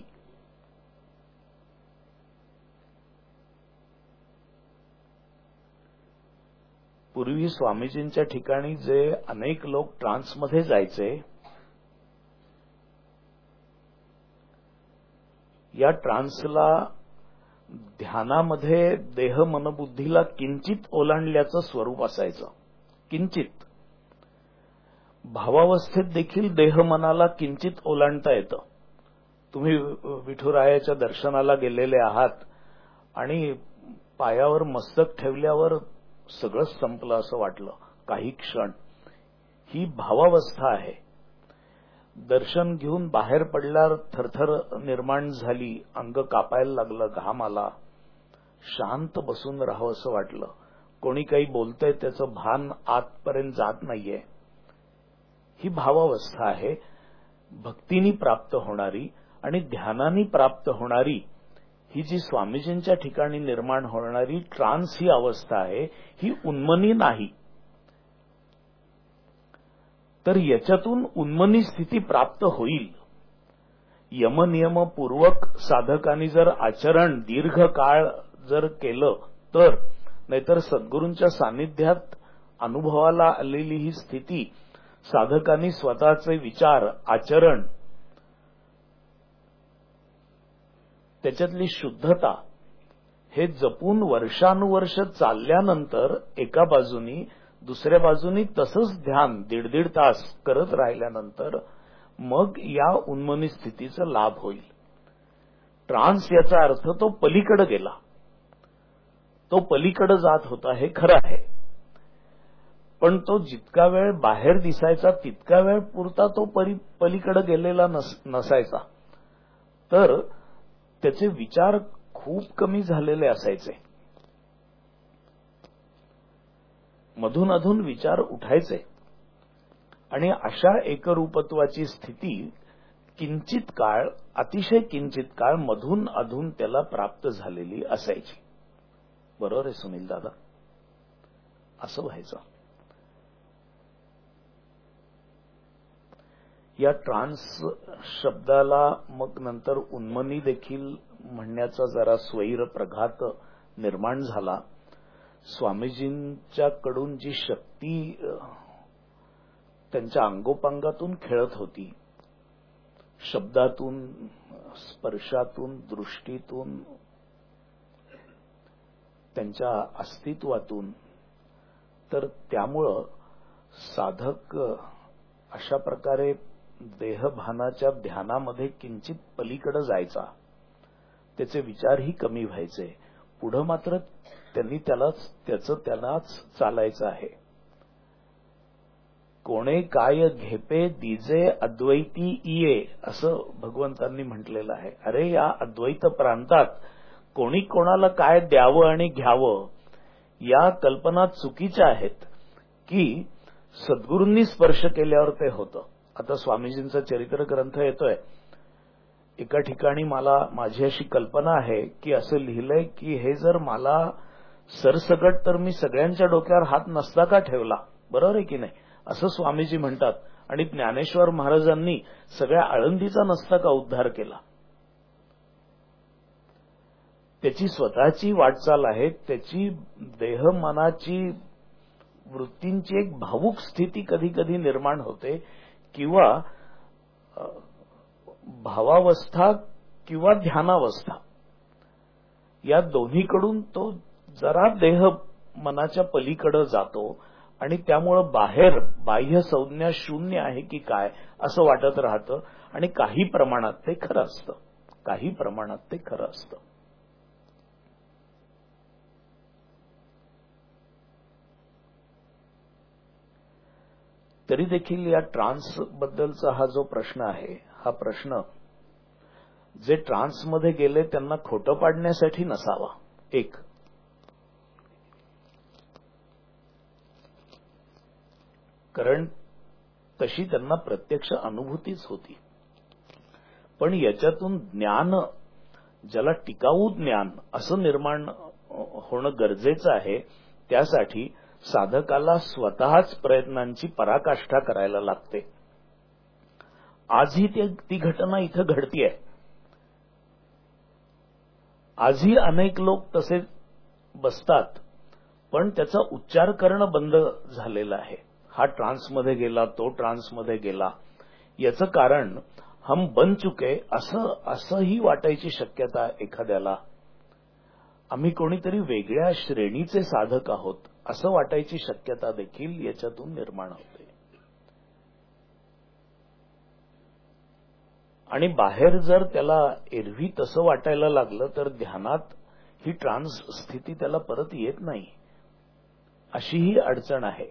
पूर्वी स्वामीजींच्या ठिकाणी जे अनेक लोक ट्रान्समध्ये जायचे, या ट्रान्सला ध्यानामध्ये देह मनबुद्धीला किंचित ओलांडल्याचं स्वरूप असायचं. किंचित. भावावस्थेत देखील देह मनाला किंचित ओलांडता येतं. तुम्ही विठुरायाच्या दर्शनाला गेलेले आहात आणि पायावर मस्तक ठेवल्यावर सगळंच संपलं असं वाटलं काही क्षण. ही भावावस्था आहे. दर्शन घेऊन बाहेर पडल्यावर थरथर निर्माण झाली, अंग कापायला लागलं, घाम आला, शांत बसून राहावं असं वाटलं. कोणी काही बोलतंय त्याचं भान आतपर्यंत जात नाहीये. ही भावावस्था आहे. भक्तीनी प्राप्त होणारी आणि ध्यानानी प्राप्त होणारी ही जी स्वामीजींच्या ठिकाणी निर्माण होणारी ट्रान्स ही अवस्था आहे, ही उन्मनी नाही. तर याच्यातून उन्मनी स्थिती प्राप्त होईल. यमनियमपूर्वक साधकांनी जर आचरण दीर्घ काळ जर केलं तर, नाहीतर सद्गुरूंच्या सान्निध्यात अनुभवाला आलेली ही स्थिती साधकांनी स्वतःचे विचार, आचरण, त्याच्यातली शुद्धता हे जपून वर्षानुवर्ष चालल्यानंतर एका बाजूनी, दुसऱ्या बाजूनी तसंच ध्यान दीड दीड तास करत राहिल्यानंतर मग या उन्मनी स्थितीचा लाभ होईल. ट्रान्स याचा अर्थ तो पलीकडे गेला, तो पलीकडे जात होता हे खरं आहे. पण तो जितका वेळ बाहेर दिसायचा तितका वेळ पुरता तो पलीकडे गेलेला नसायचा. तर त्याचे विचार खूप कमी झालेले असायचे. मधून अधून विचार उठायचे आणि अशा एकरूपत्वाची स्थिती किंचित काळ, अतिशय किंचित काळ मधून अधून त्याला प्राप्त झालेली असायची. बरोबर आहे सुनील दादा? असं व्हायचं. या ट्रान्स शब्दाला मग नंतर उन्मनी देखील म्हणण्याचा जरा स्वैर प्रघात निर्माण झाला. स्वामीजींच्याकडून जी शक्ती त्यांच्या अंगोपांगातून खेळत होती, शब्दातून, स्पर्शातून, दृष्टीतून, त्यांच्या अस्तित्वातून, तर त्यामुळं साधक अशा प्रकारे देहभानाच्या ध्यानामध्ये किंचित पलीकडे जायचा, त्याचे विचारही कमी व्हायचे. पुढं मात्र त्यांनी त्यालाच त्याचं त्यालाच चालायचं आहे. कोणे काय घेपे दिजे अद्वैती इये, असं भगवंतांनी म्हटलेलं आहे. अरे या अद्वैत प्रांतात कोणी कोणाला काय द्यावं आणि घ्यावं या कल्पना चुकीच्या आहेत की सद्गुरूंनी स्पर्श केल्यावर ते होतं. आता स्वामीजींचा चरित्र ग्रंथ येतोय, एका ठिकाणी मला माझी अशी कल्पना आहे की असं लिहिलंय की हे जर मला सरसगट तर मी सगळ्यांच्या डोक्यावर हात नसता का ठेवला, बरोबर आहे की नाही, असं स्वामीजी म्हणतात. आणि ज्ञानेश्वर महाराजांनी सगळ्या आळंदीचा नसता का उद्धार केला. त्याची स्वतःची वाटचाल आहे, त्याची देह मनाची वृत्तींची एक भावुक स्थिती कधी कधी निर्माण होते, किंवा भावावस्था किंवा ध्यानावस्था, या दोन्हीकडून तो जरा देह मनाच्या पलीकडे जातो आणि त्यामुळं बाहेर बाह्य संज्ञा शून्य आहे की काय असं वाटत राहतं. आणि काही प्रमाणात ते खरं असतं, काही प्रमाणात ते खरं असतं. तरी देखील या ट्रान्स बद्दलचा हा जो प्रश्न आहे, हा प्रश्न जे ट्रान्समध्ये गेले त्यांना खोटं पाडण्यासाठी नसावा. एक, कारण तशी त्यांना प्रत्यक्ष अनुभूतीच होती. पण याच्यातून ज्ञान, ज्याला टिकाऊ ज्ञान असं निर्माण होणं गरजेचं आहे, त्यासाठी साधकाला स्वतःच प्रयत्नांची पराकाष्ठा करायला लागते. आजही ती घटना इथं घडतीये. आजही अनेक लोक तसे बसतात, पण त्याचा उच्चार करणं बंद झालेलं आहे. हा ट्रान्समध्ये गेला, तो ट्रान्समध्ये गेला, याचं कारण हम बन चुके असं असंही वाटायची शक्यता एखाद्याला. आम्ही कोणीतरी वेगळ्या श्रेणीचे साधक आहोत असं वाटायची शक्यता देखील याच्यातून निर्माण होते. आणि बाहेर जर त्याला एरवी तसं वाटायला लागलं तर ध्यानात ही ट्रान्स स्थिती त्याला परत येत नाही, अशीही अडचण आहे.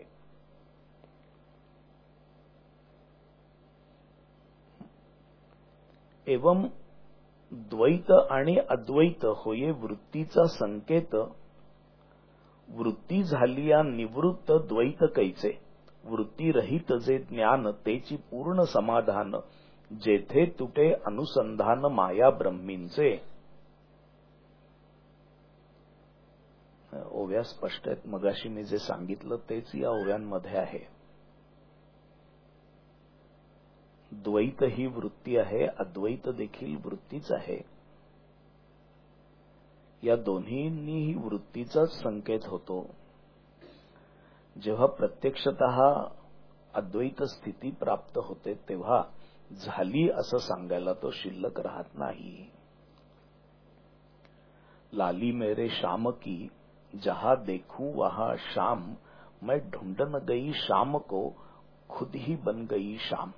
एवं द्वैत आणि अद्वैत होये वृत्तीचा संकेत, वृत्ती झाली या निवृत्त द्वैत कैचे, वृत्ती रहित जे ज्ञान तेची पूर्ण समाधान, जेथे तुटे अनुसंधान माया ब्रह्मींचे. ओव्या स्पष्ट आहेत, मगाशी मी जे सांगितलं तेच या ओव्यांमध्ये आहे. द्वैत ही वृत्ती आहे, अद्वैत देखील वृत्तीच आहे. या दोन्हींनीही वृत्तीचाच संकेत होतो. जेव्हा प्रत्यक्षतः अद्वैत स्थिती प्राप्त होते तेव्हा झाली असं सांगायला तो शिल्लक राहत नाही. लाली मेरे शाम की जहां देखूं वहां शाम, मैं ढूंढन गई शाम को खुद ही बन गई शाम.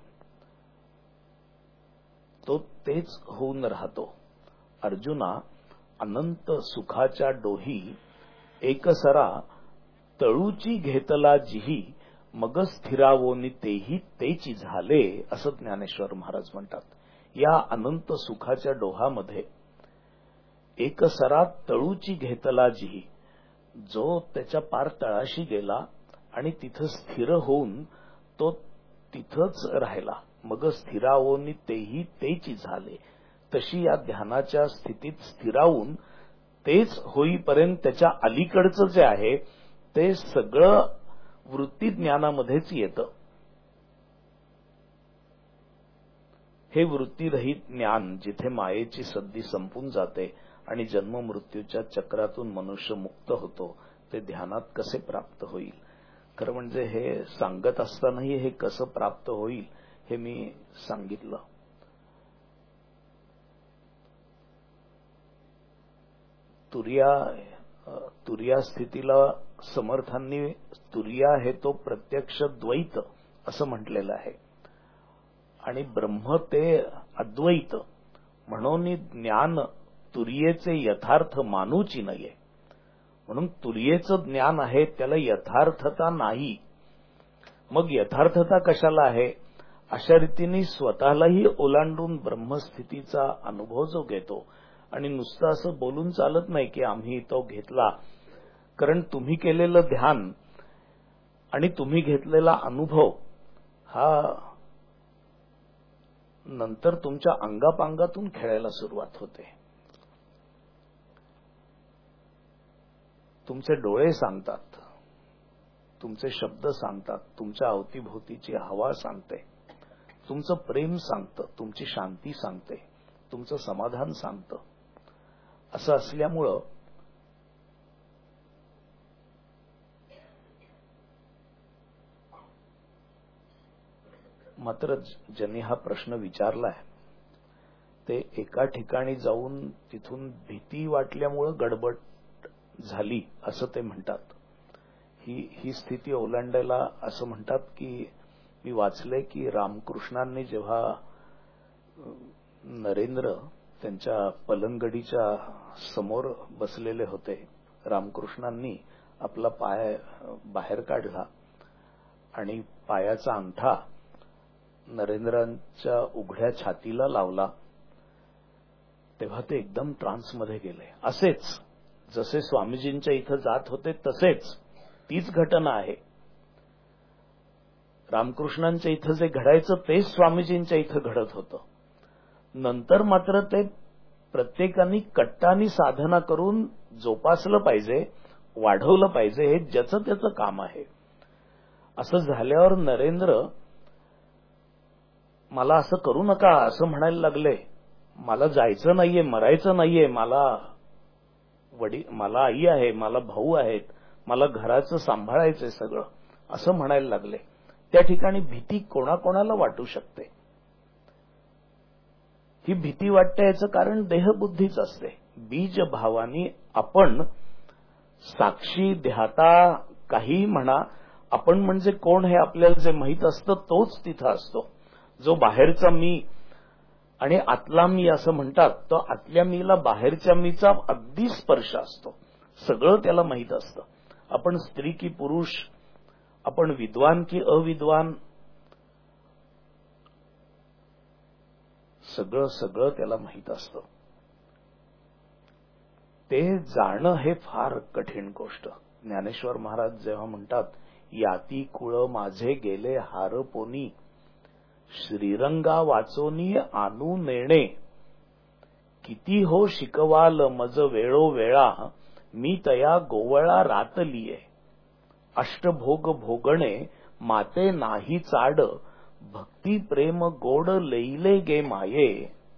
तो तेच होऊन राहतो. अर्जुना, अनंत सुखाच्या डोही एकसरा तळूची घेतला जिही, मग स्थिरावोनी तेही तेची झाले, असं ज्ञानेश्वर महाराज म्हणतात. या अनंत सुखाच्या डोहामध्ये एकसरा तळूची घेतला जिही, जो त्याच्या पार तळाशी गेला आणि तिथं स्थिर होऊन तो तिथंच राहिला, मग स्थिरावोनी तेही तेची झाले. तशी या ध्यानाच्या स्थितीत स्थिरावून तेच होईपर्यंत त्याच्या अलीकडचं जे आहे ते सगळं वृत्ती ज्ञानामध्येच येतं. हे वृत्तीरहित ज्ञान जिथे मायेची सद्दी संपून जाते आणि जन्म मृत्यूच्या चक्रातून मनुष्य मुक्त होतो, ते ध्यानात कसे प्राप्त होईल? खरं म्हणजे हे सांगत असतानाही हे कसं प्राप्त होईल हे मी सांगितलं. तुर्या तुर्या स्थितीला समर्थांनी तुर्या हे तो प्रत्यक्ष द्वैत असं म्हटलेलं आहे आणि ब्रह्म ते अद्वैत, म्हणून ज्ञान तुर्येचे यथार्थ मानूची नये. म्हणून तुर्येचं ज्ञान आहे त्याला यथार्थता नाही. मग यथार्थता कशाला आहे? अशा रीतीने स्वतःलाही ओलांडून ब्रह्मस्थितीचा अनुभव जो घेतो. आणि नुसतं असं बोलून चालत नाही की आम्ही तो घेतला, कारण तुम्ही केलेलं ध्यान आणि तुम्ही घेतलेला अनुभव हा नंतर तुमच्या अंगापांगातून खेळायला सुरुवात होते. तुमचे डोळे सांगतात, तुमचे शब्द सांगतात, तुमच्या अवतीभोवतीची हवा सांगते, तुमचं प्रेम सांगतं, तुमची शांती सांगते, तुमचं समाधान सांगतं. असं असल्यामुळं मात्र ज्यांनी हा प्रश्न विचारलाय ते एका ठिकाणी जाऊन तिथून भीती वाटल्यामुळं गडबड झाली असं ते म्हणतात. ही ही स्थिती ओलांडायला असं म्हणतात की मी वाचले की रामकृष्णांनी जेव्हा नरेंद्र त्यांच्या पलंगडीच्या समोर बसलेले होते, रामकृष्णांनी आपला पाय बाहेर काढला आणि पायाचा अंगठा नरेंद्रांच्या उघड्या छातीला लावला, तेव्हा ते एकदम ट्रान्समध्ये गेले. असेच जसे स्वामीजींच्या इथं जात होते तसेच तीच घटना आहे. रामकृष्णांच्या इथं जे घडायचं तेच स्वामीजींच्या इथं घडत होतं. नंतर मात्र ते प्रत्येकाने कट्टानी साधना करून जोपासलं पाहिजे, वाढवलं पाहिजे, हे ज्याचं त्याचं काम आहे. असं झाल्यावर नरेंद्र मला असं करू नका असं म्हणायला लागले. मला जायचं नाहीये, मरायचं नाहीये, मला वडील, मला आई आहे, मला भाऊ आहेत, मला घराचं सांभाळायचंय सगळं असं म्हणायला लागले. त्या ठिकाणी भीती कोणाकोणाला वाटू शकते. ही भीती वाटते याचं कारण देहबुद्धीच असते. बीज भावानी आपण साक्षी ध्याता काही म्हणा, आपण म्हणजे कोण हे आपल्याला जे माहीत असतं तोच तिथं असतो. जो बाहेरचा मी आणि आतला मी असं म्हणतात, तो आतल्या मीला बाहेरच्या मीचा अगदी स्पर्श असतो. सगळं त्याला माहीत असतं. आपण स्त्री की पुरुष, आपण विद्वान की अविद्वान, सगळं सगळं त्याला माहीत असतं. ते जाणं हे फार कठीण गोष्ट. ज्ञानेश्वर महाराज जेव्हा म्हणतात, याती कुळ माझे गेले हार पोनी, श्रीरंगा वाचोनी आणू नेणे, किती हो शिकवाल मज वेळो वेळा, मी तया गोवळा रातलिये, अष्टभोग भोगणे माते नाही चाड, भक्ती प्रेम गोड लैले गे माये.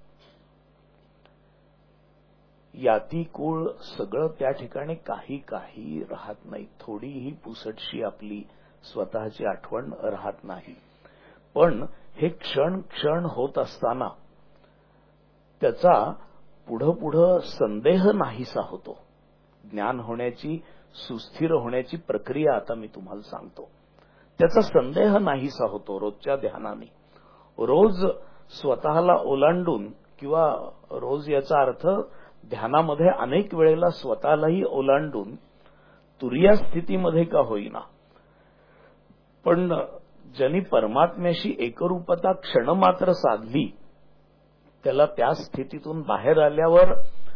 याती कुळ सगळं त्या ठिकाणी काही काही राहत नाही. थोडीही पुसटशी आपली स्वतःची आठवण राहत नाही. पण हे क्षण क्षण होत असताना त्याचा पुढं पुढं संदेह नाहीसा होतो. ज्ञान होण्याची, सुस्थिर होण्याची प्रक्रिया आता मी तुम्हाला सांगतो. त्याचा संदेह नाहीसा होतो रोजच्या ध्यानाने. रोज स्वतःला ओलांडून, किंवा रोज याचा अर्थ ध्यानामध्ये अनेक वेळेला स्वतःलाही ओलांडून तुर्या स्थितीमध्ये का होईना, पण ज्यांनी परमात्म्याशी एकरूपता क्षणमात्र साधली त्याला त्या स्थितीतून बाहेर आल्यावर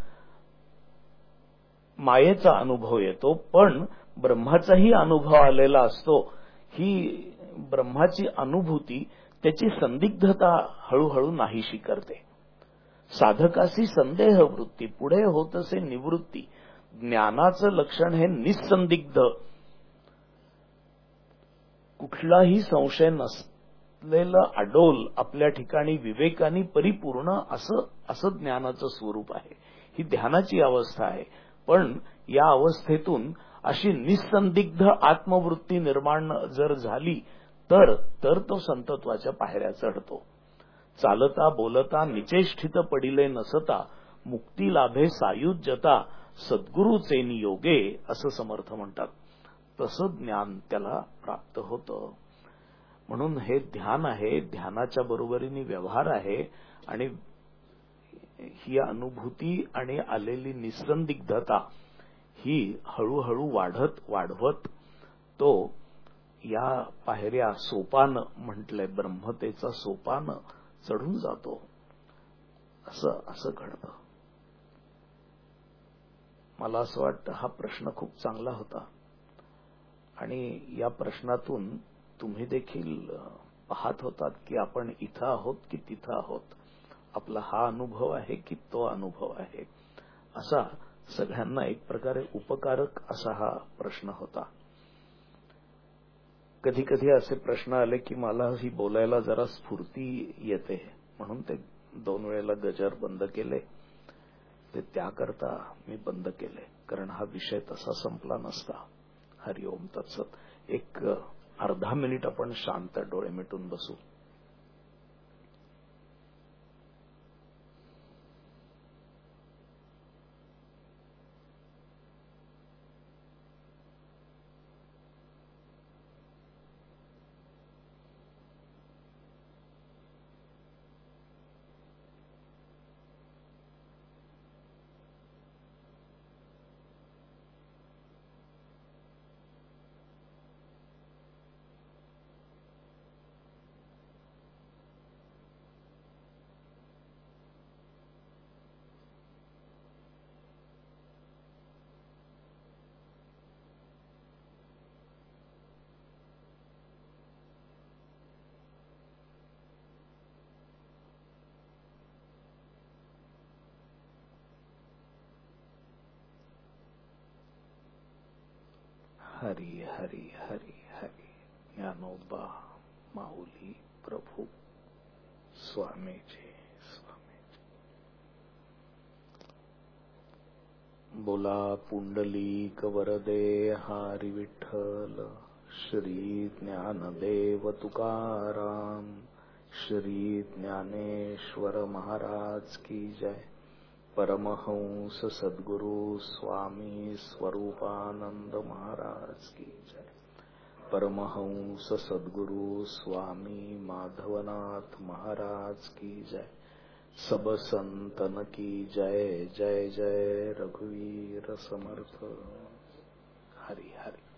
मायेचा अनुभव येतो, पण ब्रह्माचाही अनुभव आलेला असतो. ही ब्रह्माची अनुभूती त्याची संदिग्धता हळूहळू नाहीशी करते. साधकाशी संदेह वृत्ती, पुढे होत असे निवृत्ती. ज्ञानाचं लक्षण हे निसंदिग्ध, कुठलाही संशय असलेलं अडोल आपल्या ठिकाणी विवेकानी परिपूर्ण असं असं ज्ञानाचं स्वरूप आहे. ही ध्यानाची अवस्था आहे. पण या अवस्थेतून अशी निसंदिग्ध आत्मवृत्ती निर्माण जर झाली तर तर तो संतत्वाच्या पायऱ्या चढतो. चालता बोलता निचेष्टित पडिले नसता मुक्ती लाभे सायुज्यता सद्गुरूचे नियोगे असं समर्थ म्हणतात. तसं ज्ञान त्याला प्राप्त होतं. म्हणून हे ध्यान आहे, ध्यानाच्या बरोबरीने व्यवहार आहे आणि ही अनुभूती आणि आलेली निसंदिग्धता ही हळूहळू वाढत वाढवत तो या पायऱ्या सोपान म्हटलंय ब्रह्मतेचा सोपान चढून जातो. असं असं घडतं. मला असं वाटतं हा प्रश्न खूप चांगला होता आणि या प्रश्नातून तुम्ही देखील पाहत होतात की आपण इथं आहोत की तिथं आहोत, आपला हा अनुभव आहे की तो अनुभव आहे. असा सगळ्यांना एक प्रकारे उपकारक असा हा प्रश्न होता. कधी कधी असे प्रश्न आले की मला ही बोलायला जरा स्फूर्ती येते म्हणून ते दोन वेळेला गजर बंद केले. ते त्याकरता मी बंद केले कारण हा विषय तसा संपला नसता. हरिओम तत्सत. एक अर्धा मिनिट आपण शांत डोळे मिटून बसू. हरी हरी हरी हरी. ज्ञानोबा माऊली प्रभू स्वामीजी स्वामीजी. बोला पुंडलीक वरदे हरी विठ्ठल. श्री ज्ञानदेव तुकाराम. श्री ज्ञानेश्वर महाराज की जय. परमहंस सद्गुरु स्वामी स्वरूपानंद महाराज की जय. परमहंस सद्गुरु स्वामी माधवनाथ महाराज की जय. सब संतन की जय. जय जय रघुवीर समर्थ. हरि हरि.